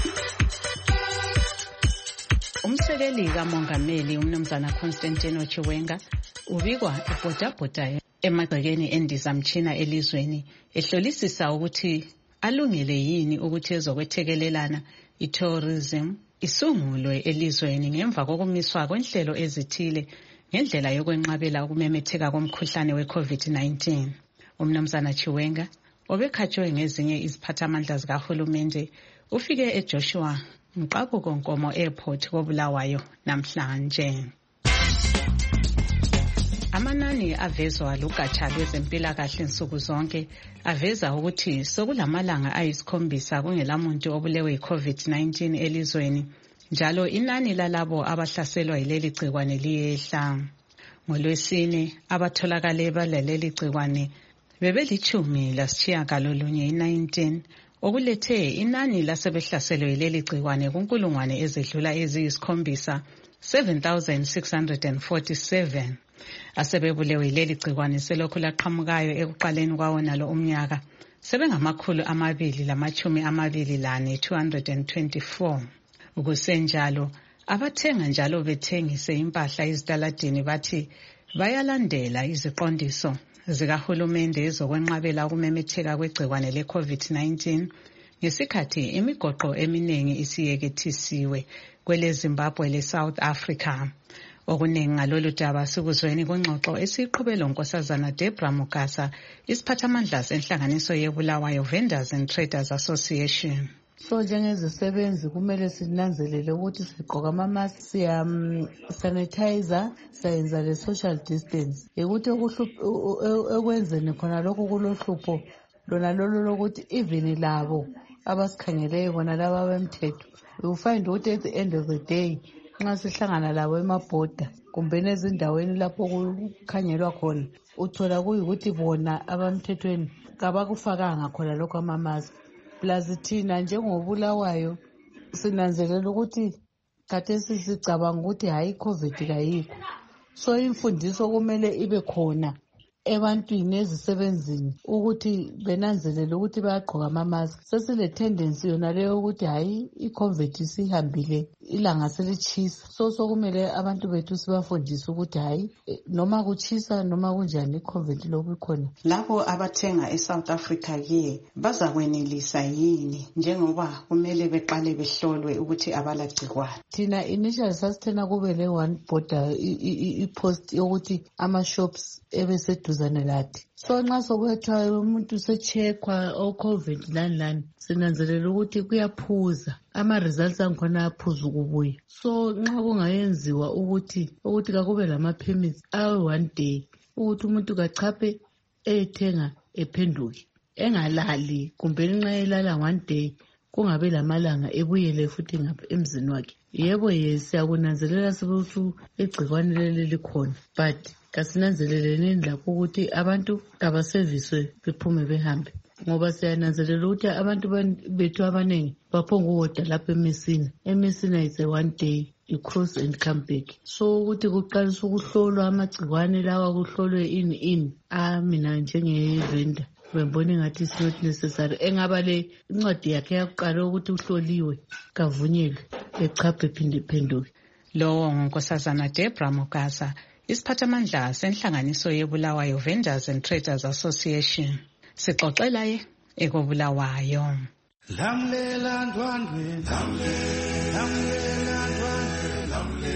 Umsekeli kamongameli umnumzana Constantino Chiwenga ubikwa ebhodabhoda emagcekeni endizamtshina elizweni ehlolisisa ukuthi alungele yini ukuthi ezokwethekelelana i-tourism isungulwe elizweni ngemva kokumiswa kwenhlelo ezithile ngendlela yokwenqabela ukumemetheka komkhuhlane we-COVID nineteen. Umnumzana Chiwenga obekhatshwe ngezinye iziphathamandla zikahulumende ufike eJoshua Mqabuko Nkomo Airport koBulawayo namhlanje. Amanani avezwa lugatsha lwezempilakahle nsuku zonke aveza ukuthi sokulamalanga ayisikhombisa kungelamuntu obulewe yi-COVID nineteen elizweni, njalo inani lalabo abahlaselwa yileli gcikwane liyehla. NgoLwesine abatholakale balaleli gcikwane bebelithumi lasitshiyagalolunye i-nineteen, okulethe inani lasebehlaselwe yileli gcikwane kunkulungwane ezedlula eziyisikhombisa seven thousand six hundred forty-seven. Asebebulewe yileli gcikwane selokhu laqhamukayo ekuqaleni kwawo nalo umnyaka sebengamakhulu amabili lamachumi amabili lane two hundred twenty-four. Ukusenjalo abathenga njalo bethengise impahla ezitaladini bathi bayalandela iziqondiso zikahulumende ezokwenqabela ukumemetheka kwegcikwane le-COVID nineteen ngesikhathi imigoqo eminingi isiyekethisiwe kwele Zimbabwe le South Africa. Okuningi ngalolu daba sikuzweni kungxoxo esiqhubelo Nkosazana Debra Mugasa, isiphathamandla senhlanganiso yeBulawayo Vendors and Traders Association. So njengezisebenzi kumele sinanzelele ukuthi sigqoka ama-mask, siya sanitizer, sayenza le social distance. Ukuthi ekwenzeni khona lokho kulohlupho lona lolo lokuthi even labo abasikhangeleyo bona laba bemthetho, you find ukuthi at the end of the day nxa sihlangana labo emabhoda kumbe nezindaweni lapho kukhangelwa khona uthola kuyikuthi bona abamthethweni kabakufakanga khona lokho ama-mask. Plus thina njengoBulawayo sinanzelela ukuthi khathesi sicabanga ukuthi hayi i-COVID kayikho. So imfundiso kumele ibe khona ebantwini ezisebenzini ukuthi benanzelele ukuthi bayagqoka ama-mask. Sesile tendency yona leyo ukuthi hayi i-COVID isihambile ilanga selitshisa. So sokumele abantu bethu sibafundise ukuthi hayi noma kuchisa noma kunjani i-COVID lokhu ikhona. Labo abathenga eSouth Africa ke bazakwenelisa yini njengoba kumele beqale behlolwe ukuthi abalagcikwane? Thina initially sasithena kube le one border i-post yokuthi ama-shops ebeseduzane lathi. So nxa sokwethiwa umuntu secheckwa o-COVID lani lani sinanzelela ukuthi kuyaphuza ama-results angikhona ayaphuza ukubuya. So nxa kungayenziwa ukuthi ukuthi kakube lama-permits awe-one day ukuthi umuntu kachaphe ethenga ephenduke engalali kumbe nxa elala one day kungabe lamalanga ebuyele futhi ngapha emzini wakhe. Yebo ye siyakunanzelela sokuthi igcikwane leli likhona but kasinanzeleleni lapho ukuthi abantu abaserviswe bephume behambe ngoba siyananzelela ukuthi abantu bethu abaningi baphonga uwoda lapha eMessina. eMessina is a one day you cross and come back. So ukuthi kuqalisa ukuhlolwa amagcikwane lawa kuhlolwe in in ah mina njenge-vendor bembona ngathi it's not necessary. Engaba le incwadi yakhe yakuqala ukuthi uhloliwe kavunyelwe echaphe phinde phenduke. Lowo ngunkosazana Debra Mugasa, isiphathamandla senhlanganiso yeBulawayo Vendors and Traders Association. Sixoxela ye ekobulawayo. Lamlela ndwandwe, lamlela ndwandwe,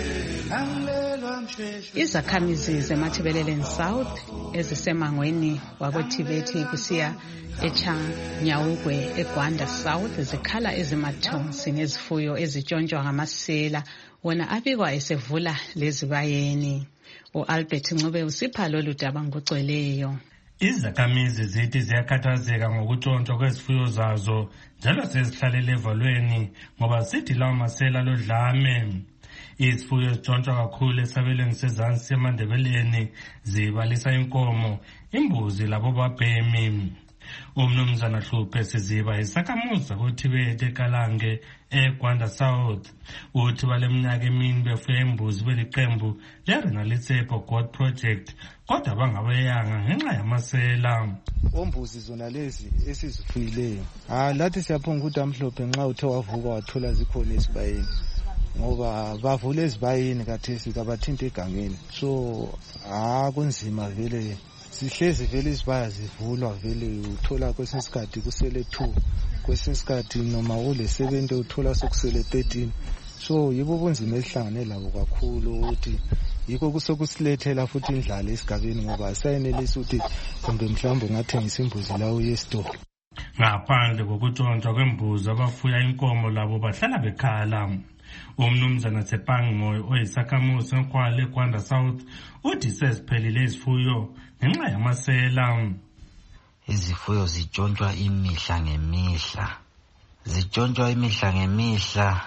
lamlela msheshwe. Izakhamizi zeMathebeleleni South ezisemangweni wakweTibeti kusiya eChanyawugwe eGwanda South zikhala ezimathonsi nezifuyo ezitshontshwa ngamasela wona abikwa esevula lezibayeni. U-Albert Ncube usipha lolu daba ngokugcweleyo. Izakhamizi zithi ziyakhathazeka ngokutshontshwa kwezifuyo zazo njalo sezihlalele evalweni ngoba sithi lawo masela lodlame. Izifuyo ezitshontshwa kakhulu esabelweni sezansi seMandebeleni zibalisa inkomo, imbuzi labo babhemi. Umnumzana Hluphe Siziba isakhamuzi kuTibet eKalange eGwanda South uthi baleminyaka emini befuya imbuzi beliqembu leRenalitsepo God Project kodwa bangabayanga ngenxa yamasela. Ombuzi zona lezi esizifuyileyo ah lathi siyaphonga ukuthi amhlophe nxa uthe wavuka wathola zikhona esibayeni ngoba bavule ezibayeni kathesi kabathinta egangeni. So ah kunzima vele sihlezi vele izibaya zivulwa vele uthola kwesinye isikhathi kusele two kwesinye isikhathi noma ule seventy uthola sokusele thirteen. So yibo bunzima esihlangane labo kakhulu ukuthi yikho kusokusilethela futhi indlala esigabeni ngoba sayenelisa ukuthi kumbe mhlawumbe ngathengisa imbuzi lawo yesitolo. Ngaphandle kokutshontshwa kwembuzi abafuya inkomo labo bahlala bekhala. Umnumzana Tsepang Moyo oyisakhamuzi eNkwale eGwanda South uthi seziphelile izifuyo ngenxa yamasela. Izifuyo zitshontshwa imihla ngemihla zitshontshwa imihla ngemihla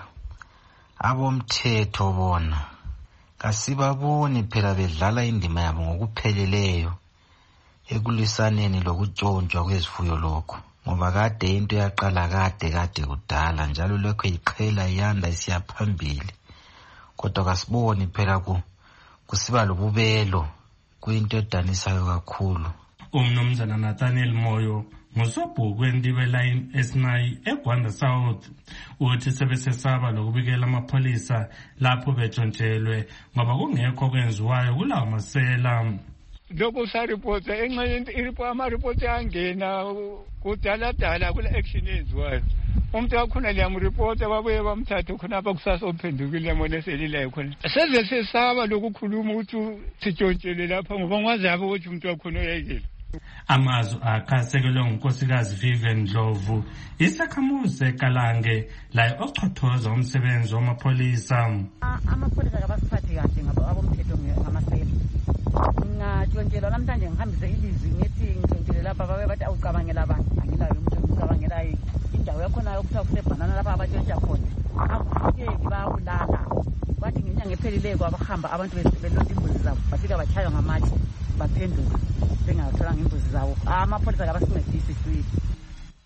abomthetho bona kasibaboni phela bedlala indima yabo ngokupheleleyo ekulwisaneni lokutshontshwa kwezifuyo lokho ngoba kade into yaqala kade kade kudala njalo lokho iqhela yanda isiya phambili kodwa kasiboni phela ku kusiba lobubelo kuyinto edanisayo kakhulu. Umnumzana Nathaniel Moyo ngusobhuku wendibe line esinayi eGwanda South uthi sebesesaba lokubikela amapholisa lapho betshontshelwe ngoba kungekho kwenziwayo kulawo masela. Lokho saripota enxenye iripo amaripoti angena kudala dala kule action eziwayo umuntu wakhona liyamripota babuye bamthatha khona apha kusasa ophendukile yamona eselilayo khona seze sesaba lokukhuluma ukuthi sitshontshelwe lapha ngoba ngwazabe ukuthi umuntu wakhona uyayekela. Amazwi akhasekelwe ngunkosikazi Vivian Ndlovu isakhamuzi eKalange la ochothoza umsebenzi wamapholisa. Amapholisa kabasiphathi kahle ngabo abomthetho ngamasela. Ngatshontshelwa namhlanje ngihambise ilizwi ngithi ngitshontshelwe lapha babe bathi awucabangela abantu angilayo umuntu ucabangela indawo yakhona yokuthi afune banana lapha abatshontsha khona akufike bayabulala bathi ngenyanga ephelileyo kwabahamba abantu belonda imbuzi zabo bafika batshaywa ngamatshe baphenduka bengatholanga imbuzi zabo. Amapholisa kabasincedisi sweet.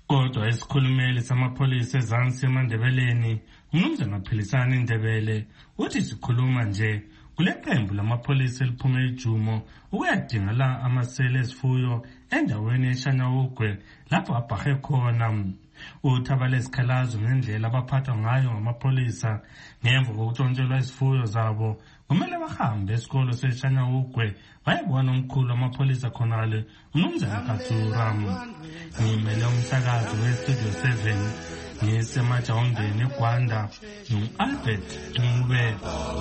Kodwa isikhulumeli samapholisa eZansi eMandebeleni, uMnumzana Philisani Ndebele, uthi sikhuluma nje kule qembu lamapholisa eliphume eJumo ukuyadinga la amasele esifuyo endaweni eShanyawugwe lapho abhahe khona. Uthi abalesikhalazo ngendlela abaphathwa ngayo ngamapholisa ngemva kokuntshontshelwa isifuyo zabo kumele bahambe esikolo seShanyawugwe bayebona umkhulu wamapholisa khonale uMnumzana Katsura. Ngimele umsakazi weStudio seven ngisemajawundeni eGwanda no-Albert Ncube.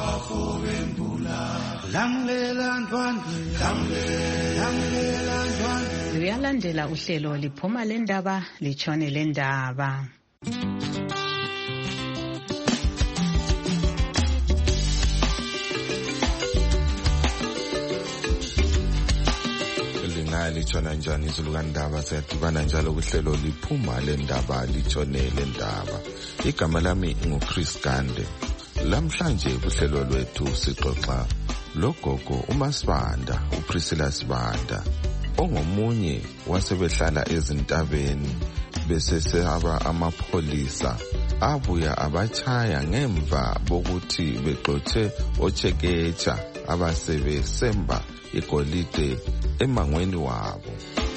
Luyalandela uhlelo liphuma lendaba litshone lendaba. Litshona njani izulu kandaba siyadibana njalo kuhlelo liphuma lendaba litshone lendaba. Igama lami nguChris Gande. Lamhlanje kuhlelo lwethu sixoxa logogo uMasibanda uPriscilla Sibanda ongomunye wasebehlala ezintabeni besesaba amapholisa abuya abachaya ngemva bokuthi bexotshe oChekecha abasebesemba igolide emangweni wabo.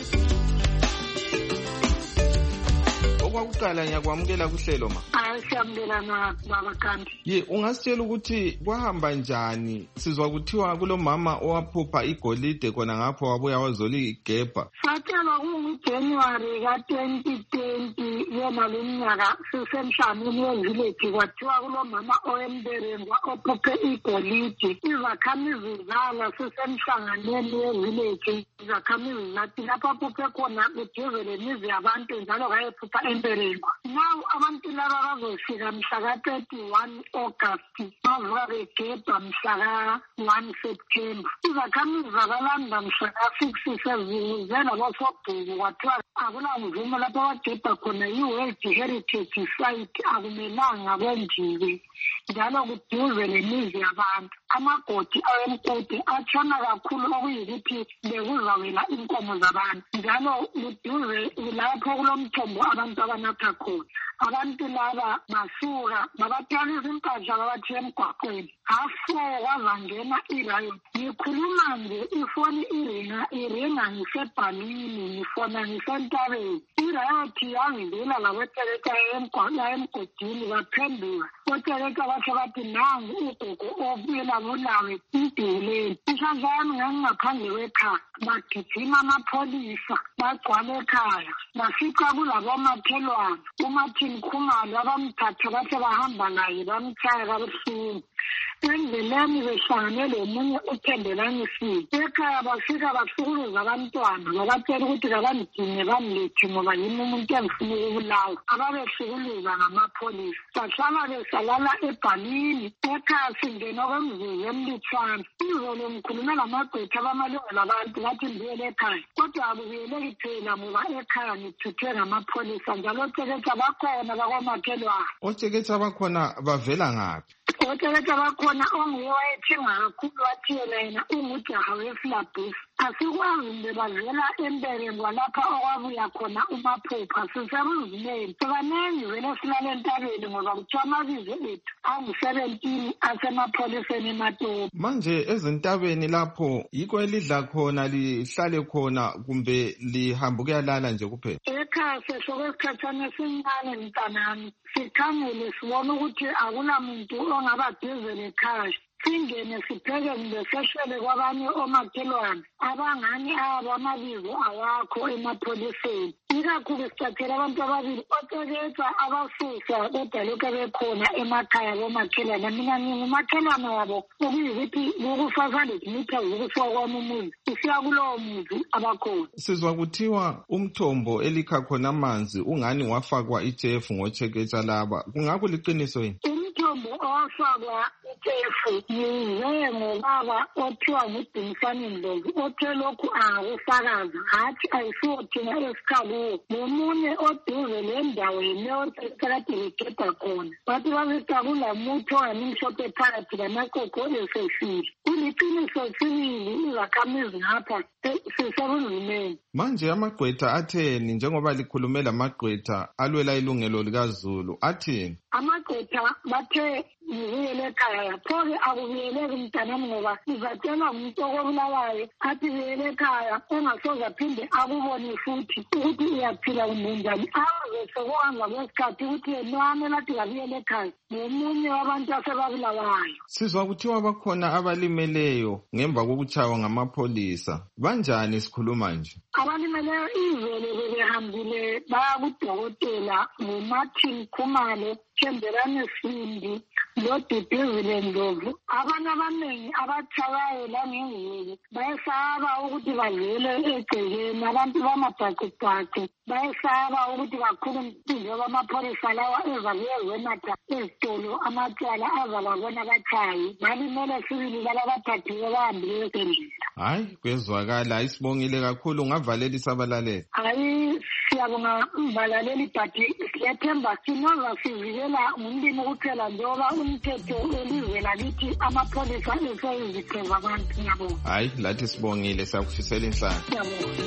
Okwakuqala ngiyakwamukela kuhlelo ma. Hayi siyamukela na baba Kandi. Ye ungasitshela ukuthi kwahamba njani? Sizwa kuthiwa kulomama owaphupha igolide khona ngapho wabuya wazoli igebha. Satshelwa kunguJanuary ka twenty twenty yona leminyaka sisemhlanganweni wevillage kwathiwa kulomama oyemberengwa ophuphe igolide. Izakhamizi zala sisemhlanganweni wevillage izakhamizi zathi lapha phuphe khona kuduze lemizi yabantu njalo kayephupha emberengwa. Now abantu laba bazofika mhla ka thirty-one August bavuka begebha mhla ka one September. Izakhamizi zabalanda mhla ka six sezizela basobhuku kwathiwa akulamvumo lapho bagebha khona i-World Heritage Site akumelanga kwenziwe njalo kuduze lemizi yabantu. Amagodi awemkoti atshona kakhulu okuyikuthi bekuzawela inkomo zabantu njalo kuduze lapho kulomthombo abantu abanatha khona. Abantu laba basuka babathwala izimpahla babathi emgwaqweni. Afo wazangena irayo. Ngikhuluma nje ifoni iringa iringa ngisebhalini ngifona ngisentabeni. Irayothi yangivela laboTeleka emgodini baphenduka. OTeleka basho bathi nangu ugogo obuyela bulawe iduleni. Isandla yami ngangingaphandle kwekhaya. Bagijima amapholisa bagcwala ekhaya. Bafica kulabomakhelwane. Umathini Khumalo abamthatha bathi bahamba naye bamchaya kabuhlungu. Endleleni behlangane lomunye uThendelani Sipho. Ekhaya bafika basukuluza abantwana babatshela ukuthi kabandinge bamlethe ngoba yimi umuntu engifuna ukubulawa. Ababesukuluza ngamapholisa. Bahlala besalala ebhalini. Ekhaya singena kwemzuzu emlutshwana. Izolo ngikhulume lamagqwetha abamalungelo abantu bathi ndibuyele ekhaya. Kodwa akubuyeleki phela ngoba ekhaya ngithuthwe ngamapholisa njalo oChekecha bakhona bakwamakhelwane. oChekecha bakhona bavela ngaphi? OTeleka bakhona onguye wayethenga kakhulu wathi yena ungujaha weflabus. Asikwazi nje bavela emberengwa lapha okwabuya khona umaphupha sisemzimeni. Sebanengi vele silale entabeni ngoba kuthiwa amabizo ethu angu-seventeen asemapholiseni eMatopo. Manje ezintabeni lapho yikho elidla khona lihlale khona kumbe lihamba ukuyalala nje kuphela? Ekhaya sesho kwesikhathana esincane mntanami sikhangele sibona ukuthi akulamuntu ongaba duze lekhaya. Singene sipheke kumbe seshele kwabanye omakhelwane abangani abo amabizo awakho emapholiseni. Ikakhulu sicathela abantu ababili oChekecha abasusa kodwa bekhona emakhaya bomakhelwane. Mina ngingumakhelwane wabo okuyikuthi kuku-five hundred meters ukusuka kwami umuzi usiya kulowo muzi abakhona. Sizwa kuthiwa umthombo elikha khona amanzi ungani wafakwa ijefu ngoChekecha laba. Kungakho liqiniso yini? umthombo owafakwa itefu yize ngobaba othiwa nguDumisani Ndlovu othe lokhu akufakaza hathi ayisiwo thina esikhakuwo nomunye oduze lendawo yineosekade begeda khona bathi babeka kulamuthi onganimhlophe phakathi lamakoko esefile kuliqiniso sibili izakhamizi ngapha sisebunzimeni. Manje amagqwetha atheni njengoba likhulume lamagqwetha alwela ilungelo likaZulu athini? Amagqwetha bathe ngibuyele ekhaya phoke akubuyeleki mntanami ngoba sizatshela umuntu okobulawayo athi buyele ekhaya engasoze aphinde akubone futhi ukuthi uyaphila kunjani aze sekuhamba kwesikhathi ukuthi nami lathi kabuyele ekhaya nomunye wabantu asebabulawayo. Sizwa kuthiwa bakhona abalimeleyo ngemva kokutshaywa ngamapholisa. Banjani sikhuluma nje? Abalimeleyo izolo bebehambile baya kudokotela nguMartin Khumalo, Thembelani Sindi loDuduzile Ndlovu. Abantu abaningi abatshaywayo langengqulu bayesaba ukuthi badlule egcekeni, abantu bamabhaqibhaqi bayesaba ukuthi bakhulume umsindo wamapholisa lawa ezakuyezenatha ezitolo amatyala azababona batshayi. Balimele sibili laba bathathiwe bahambile esendlela. Hayi kwezwakala, isibongile kakhulu. Ungavalela isabalaleli? Hayi siyabonga mbalaleli bhati siyathemba sinoza sivikela ngumlimi kuphela njengoba umthetho elizwe lakithi amapholisa eseyizikheza abantu. Ngiyabonga. Hayi lathi sibongile, siyakufisela inhlanhla. Ngiyabonga.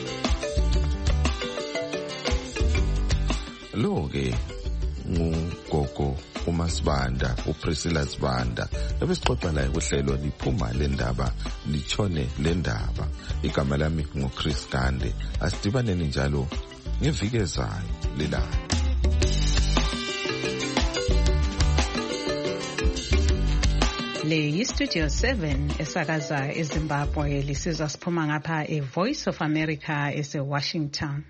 Lo-ke ngugogo uMasibanda, uPriscilla Sibanda, ebesixoxa laye kuhlelo liphuma le ndaba litshone le ndaba. Igama lami nguChris Gande. Asidibaneni njalo ngeviki ezayo lelanga. Le yiStudio seven esakaza eZimbabwe, lisizwa siphuma ngapha eVoice of America eseWashington.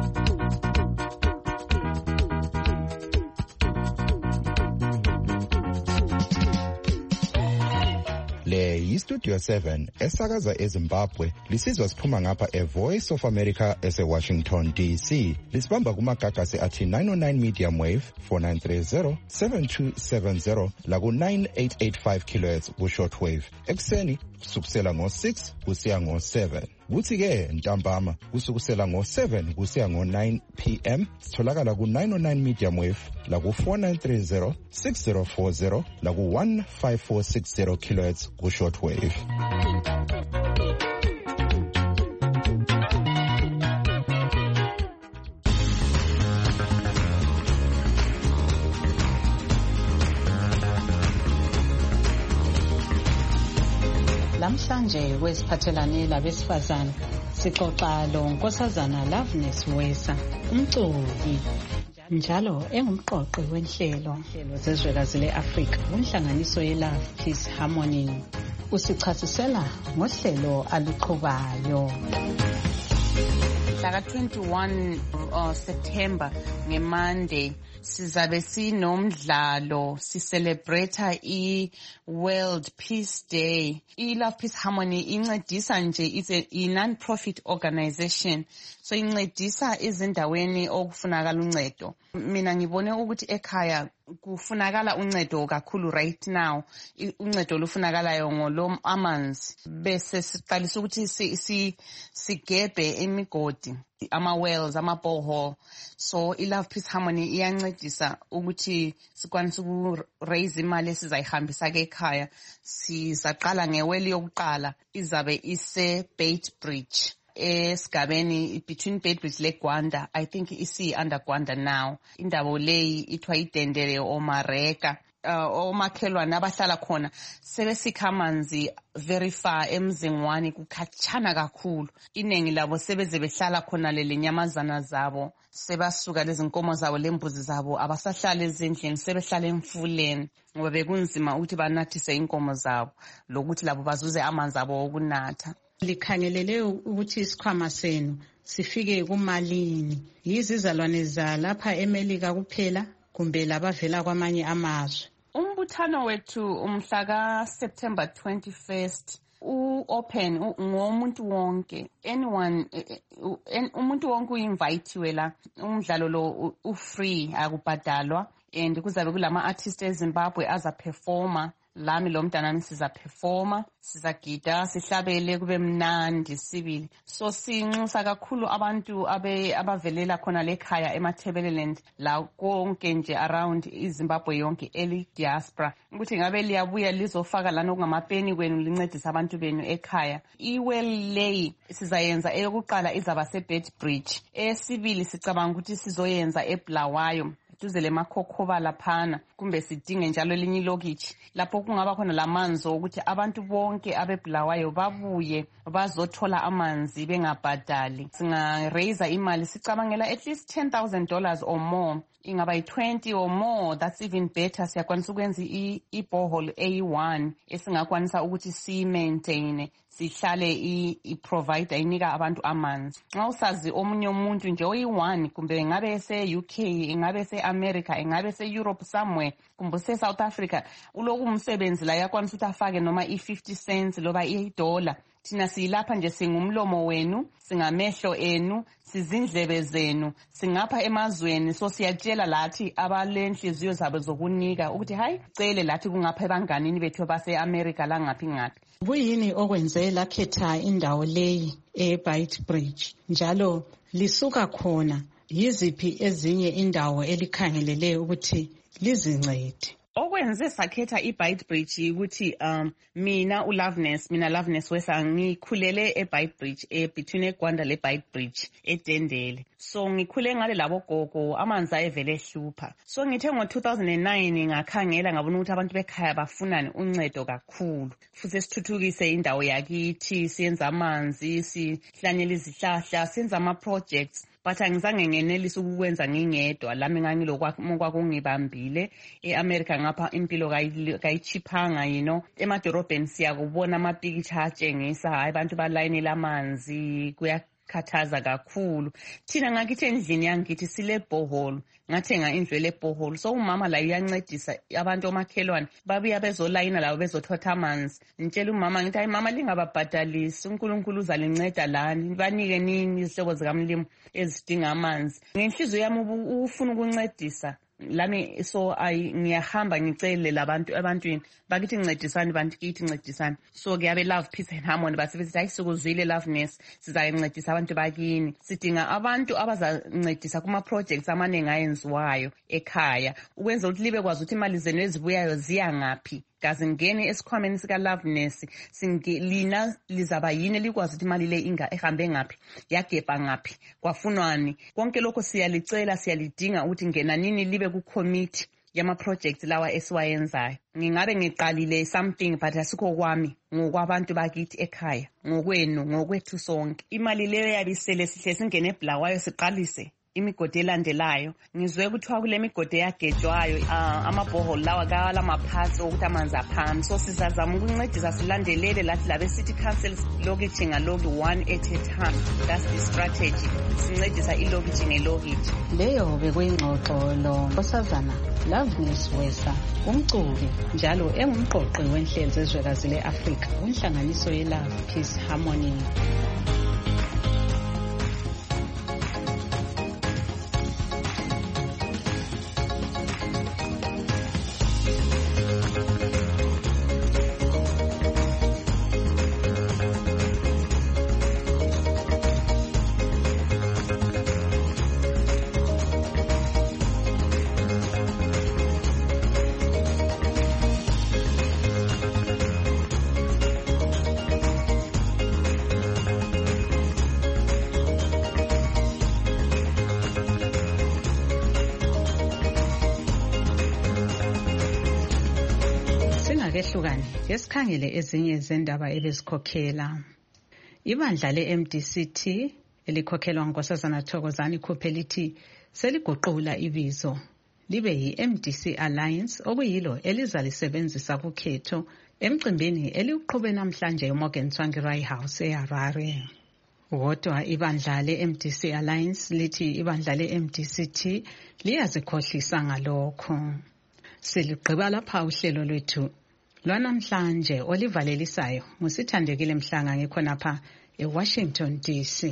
Le yiStudio seven esakaza eZimbabwe, lisizwa siphuma ngapha eVoice of America eseWashington D C. Lisibamba kumagagasi athi nine oh nine medium wave four nine three zero seven two seven zero laku nine eight eight five kilohertz ku shortwave. Ekseni kusukusela ngo six kusiya ngo seven. Kuthi ke ntambama kusukusela ngo seven kusiya ngo nine p m sitholakala ku nine oh nine medium wave la ku four nine three zero six zero four zero la ku one five four six zero kilohertz ku shortwave. Namhlanje kwesiphathelane labesifazane sixoxa lo Nkosazana Loveness Wesa, umculi njalo engumqoqi wenhlelo hlelo zezwekazi le-Afrika kunhlanganiso ye-Love Peace Harmony. Usichasisela ngohlelo aluqhubayo. Mhla twenty-one uh, September ngeMonday sizabe sinomdlalo sicelebrate i World Peace Day. I Love Peace Harmony incedisa nje, is a non-profit organization, so incedisa ezindaweni okufunakala uncedo. Mina ngibone ukuthi ekhaya kufunakala uncedo kakhulu right now. Uncedo lufunakalayo ngolo amanzi, bese siqalisa ukuthi si, si sigebe emigodi, ama wells, ama borehole. So I Love Peace Harmony iyancedisa ukuthi sikwanise uku raise imali esizayihambisa ke ekhaya. Sizaqala ngeweli yokuqala izabe ise Bait Bridge esigabeni between Bait Bridge le Gwanda. I think isi under Gwanda now. Indaba leyi ithwa idendele omareka. Uh, omakhelwane abahlala khona sebesikha amanzi very far emzingwani, kukhatshana kakhulu. Inengi labo sebeze behlala khona lele nyamazana zabo, sebasuka lezi nkomo zabo lembuzi zabo abasahlala ezindlini, sebehlala emfuleni ngoba bekunzima ukuthi banathise inkomo zabo lokuthi labo bazuze amanzi abo okunatha. Likhangelele ukuthi isikhwama senu sifike kumalini? Yizizalwane za lapha eMelika kuphela kumbe labavela kwamanye amazwe? Umbuthano wethu umhla ka September twenty-first u-open ngomuntu wonke, anyone, umuntu wonke uinvitiwe la. Umdlalo lo u-free, akubhadalwa. and kuzabe kulama-artist eZimbabwe azaperforma lami lo mntanami sizaperforma, sizagida, sihlabele kube mnandi sibili. So sinxusa kakhulu abantu abe abavelela khona lekhaya eMatabeleland la konke nje around iZimbabwe yonke eli diaspora ukuthi ngabe liyabuya lizofaka lana okungamapeni kwenu lincedisa abantu benu ekhaya. I-well lay sizayenza eyokuqala izaba seBedbridge, esibili sicabanga ukuthi sizoyenza eBulawayo duze lemakhokhoba laphana, kumbe sidinge njalo elinye ilokithi lapho kungaba khona lamanzi ukuthi abantu bonke abeBulawayo babuye bazothola amanzi bengabhadali. Singa-raise imali sicabangela at least ten thousand dollars or more, ingaba yi-twenty or more, that's even better. Siyakwanisa ukwenza i-borehole eyi one esingakwanisa ukuthi siyi-maintain, sihlale i-provide inika abantu amanzi. Nxa usazi omunye umuntu nje oyi-one kumbe ngabe ese-U K, ngabe ese-America, ngabe ese-Europe somewhere, kumbe ese-South Africa, uloku umsebenzi la yakwanisa ukuthi afake noma i-fifty cents loba i-dollar. Thina siyilapha nje singumlomo wenu, singamehlo enu, sizindlebe zenu, singapha emazweni. So siyatshela lathi abalenhliziyo zabo zokunika ukuthi hayi cele lathi kungapha ebanganini bethu base-America la ngaphi ngaphi. Kuyini okwenze lakhetha indawo leyi eBedbridge njalo lisuka khona yiziphi ezinye indawo elikhangelele ukuthi lizincede? Okwenze sakhetha iBedbridge ukuthi um mina uLoveness mina Loveness Wesa ngikhulele eBedbridge e between eGwanda leBedbridge eDendele. So ngikhule ngale labo gogo amanzi ayevele ehlupha. So ngithe ngo two thousand nine ngakhangela ngabona ukuthi abantu bekhaya bafunani uncedo kakhulu. Futhi sithuthukise indawo yakithi, siyenza amanzi, sihlanyela izihlahla, siyenza ama projects. But angizange ngenelisa ukwenza ngingedwa, lami ngangilokungibambile eAmerica ngapha impilo kayichiphanga, you know. Emadorobheni siyakubona amapikitsha atshengisa hayi abantu balayinela amanzi, kuyakhathaza kakhulu. Thina ngakithi endlini yangithi sile borehole, ngathenga indlu le borehole. So umama la uyancedisa abantu omakhelwane babuya bezolayina lawo bezothotha amanzi. Ngitshela umama ngithi hayi mama lingababhadalisi, uNkulunkulu uzalinceda lani, banike nini izihlobo zikamlimo ezidinga amanzi. Ngenhliziyo yami ufuna ukuncedisa lami, so ay ngiyahamba ngicele labantu ebantwini bakithi ncedisani, bantu kithi ncedisani. So kuyabe Love Peace and Harmony basibiza hayi sikuzwile Loveness, sizayincedisa abantu bakini. Sidinga abantu abazancedisa kuma projects amaningi ayenziwayo ekhaya ukwenza ukuthi libe kwazi ukuthi imali zenu ezibuyayo ziya ngaphi. Kazi ngene esikhwameni sika Loveness lina lizaba yini likwazi ukuthi imali le inga ehambe ngaphi, yagebha ngaphi, kwafunwani. Konke lokho siyalicela siyalidinga ukuthi ngena nini libe ku committee yama projects lawa esiwayenzayo. Ngingabe ngiqalile something but asikho kwami, ngokwabantu bakithi ekhaya, ngokwenu, ngokwethu sonke. Imali leyo yabisele sihle singene eBulawayo siqalise imigodi elandelayo. Ngizwe kuthiwa kule migodi yagejwayo uh, amabhohole lawa kala maphansi ukuthi amanzi aphambi. So sizazama ukuncedisa silandelele lathi labe city council lokithi ngaloki one at a time. That's the strategy. Sincedisa ilokithi ngelokithi. Leyo bekuyingxoxo lo Nkosazana Loveness Wesa, umculi njalo engumqoqi wenhlelo zezwekazi le-Afrika kwinhlanganiso ye-Love Peace Harmony. Kehlukane yesikhangele ezinye zendaba ebezikhokhela. Ibandla le-M D C T elikhokhelwa nguNkosazana Thokozani ikhuphe lithi seliguqula ibizo libe yi-M D C Alliance, okuyilo elizalisebenzisa kukhetho emcimbini eliuqhube namhlanje eMorgan Tsvangirai House eHarare. Kodwa ibandla le-M D C Alliance lithi ibandla le-M D C T liyazikhohlisa ngalokho. Siligqiba lapha uhlelo lwethu lwanamhlanje olivalelisayo ngusithandekile Mhlanga ngikhonapha eWashington D C.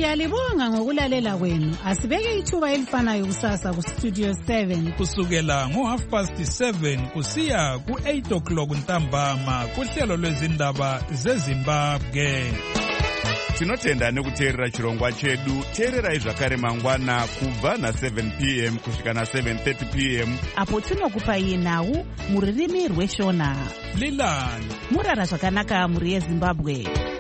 Siyalibonga ngokulalela kwenu. Asibeke ithuba elifanayo kusasa ku Studio seven kusukela ngo half past seven kusiya ku eight o'clock ntambama kuhlelo lwezindaba zeZimbabwe. Tinotenda nekuteerera chirongwa chedu. Teererai zvakare mangwana kubva na seven p m kusvika na seven thirty p m apo tinokupai nhau muririmi rweshona. Lilani murara zvakanaka muri yeZimbabwe.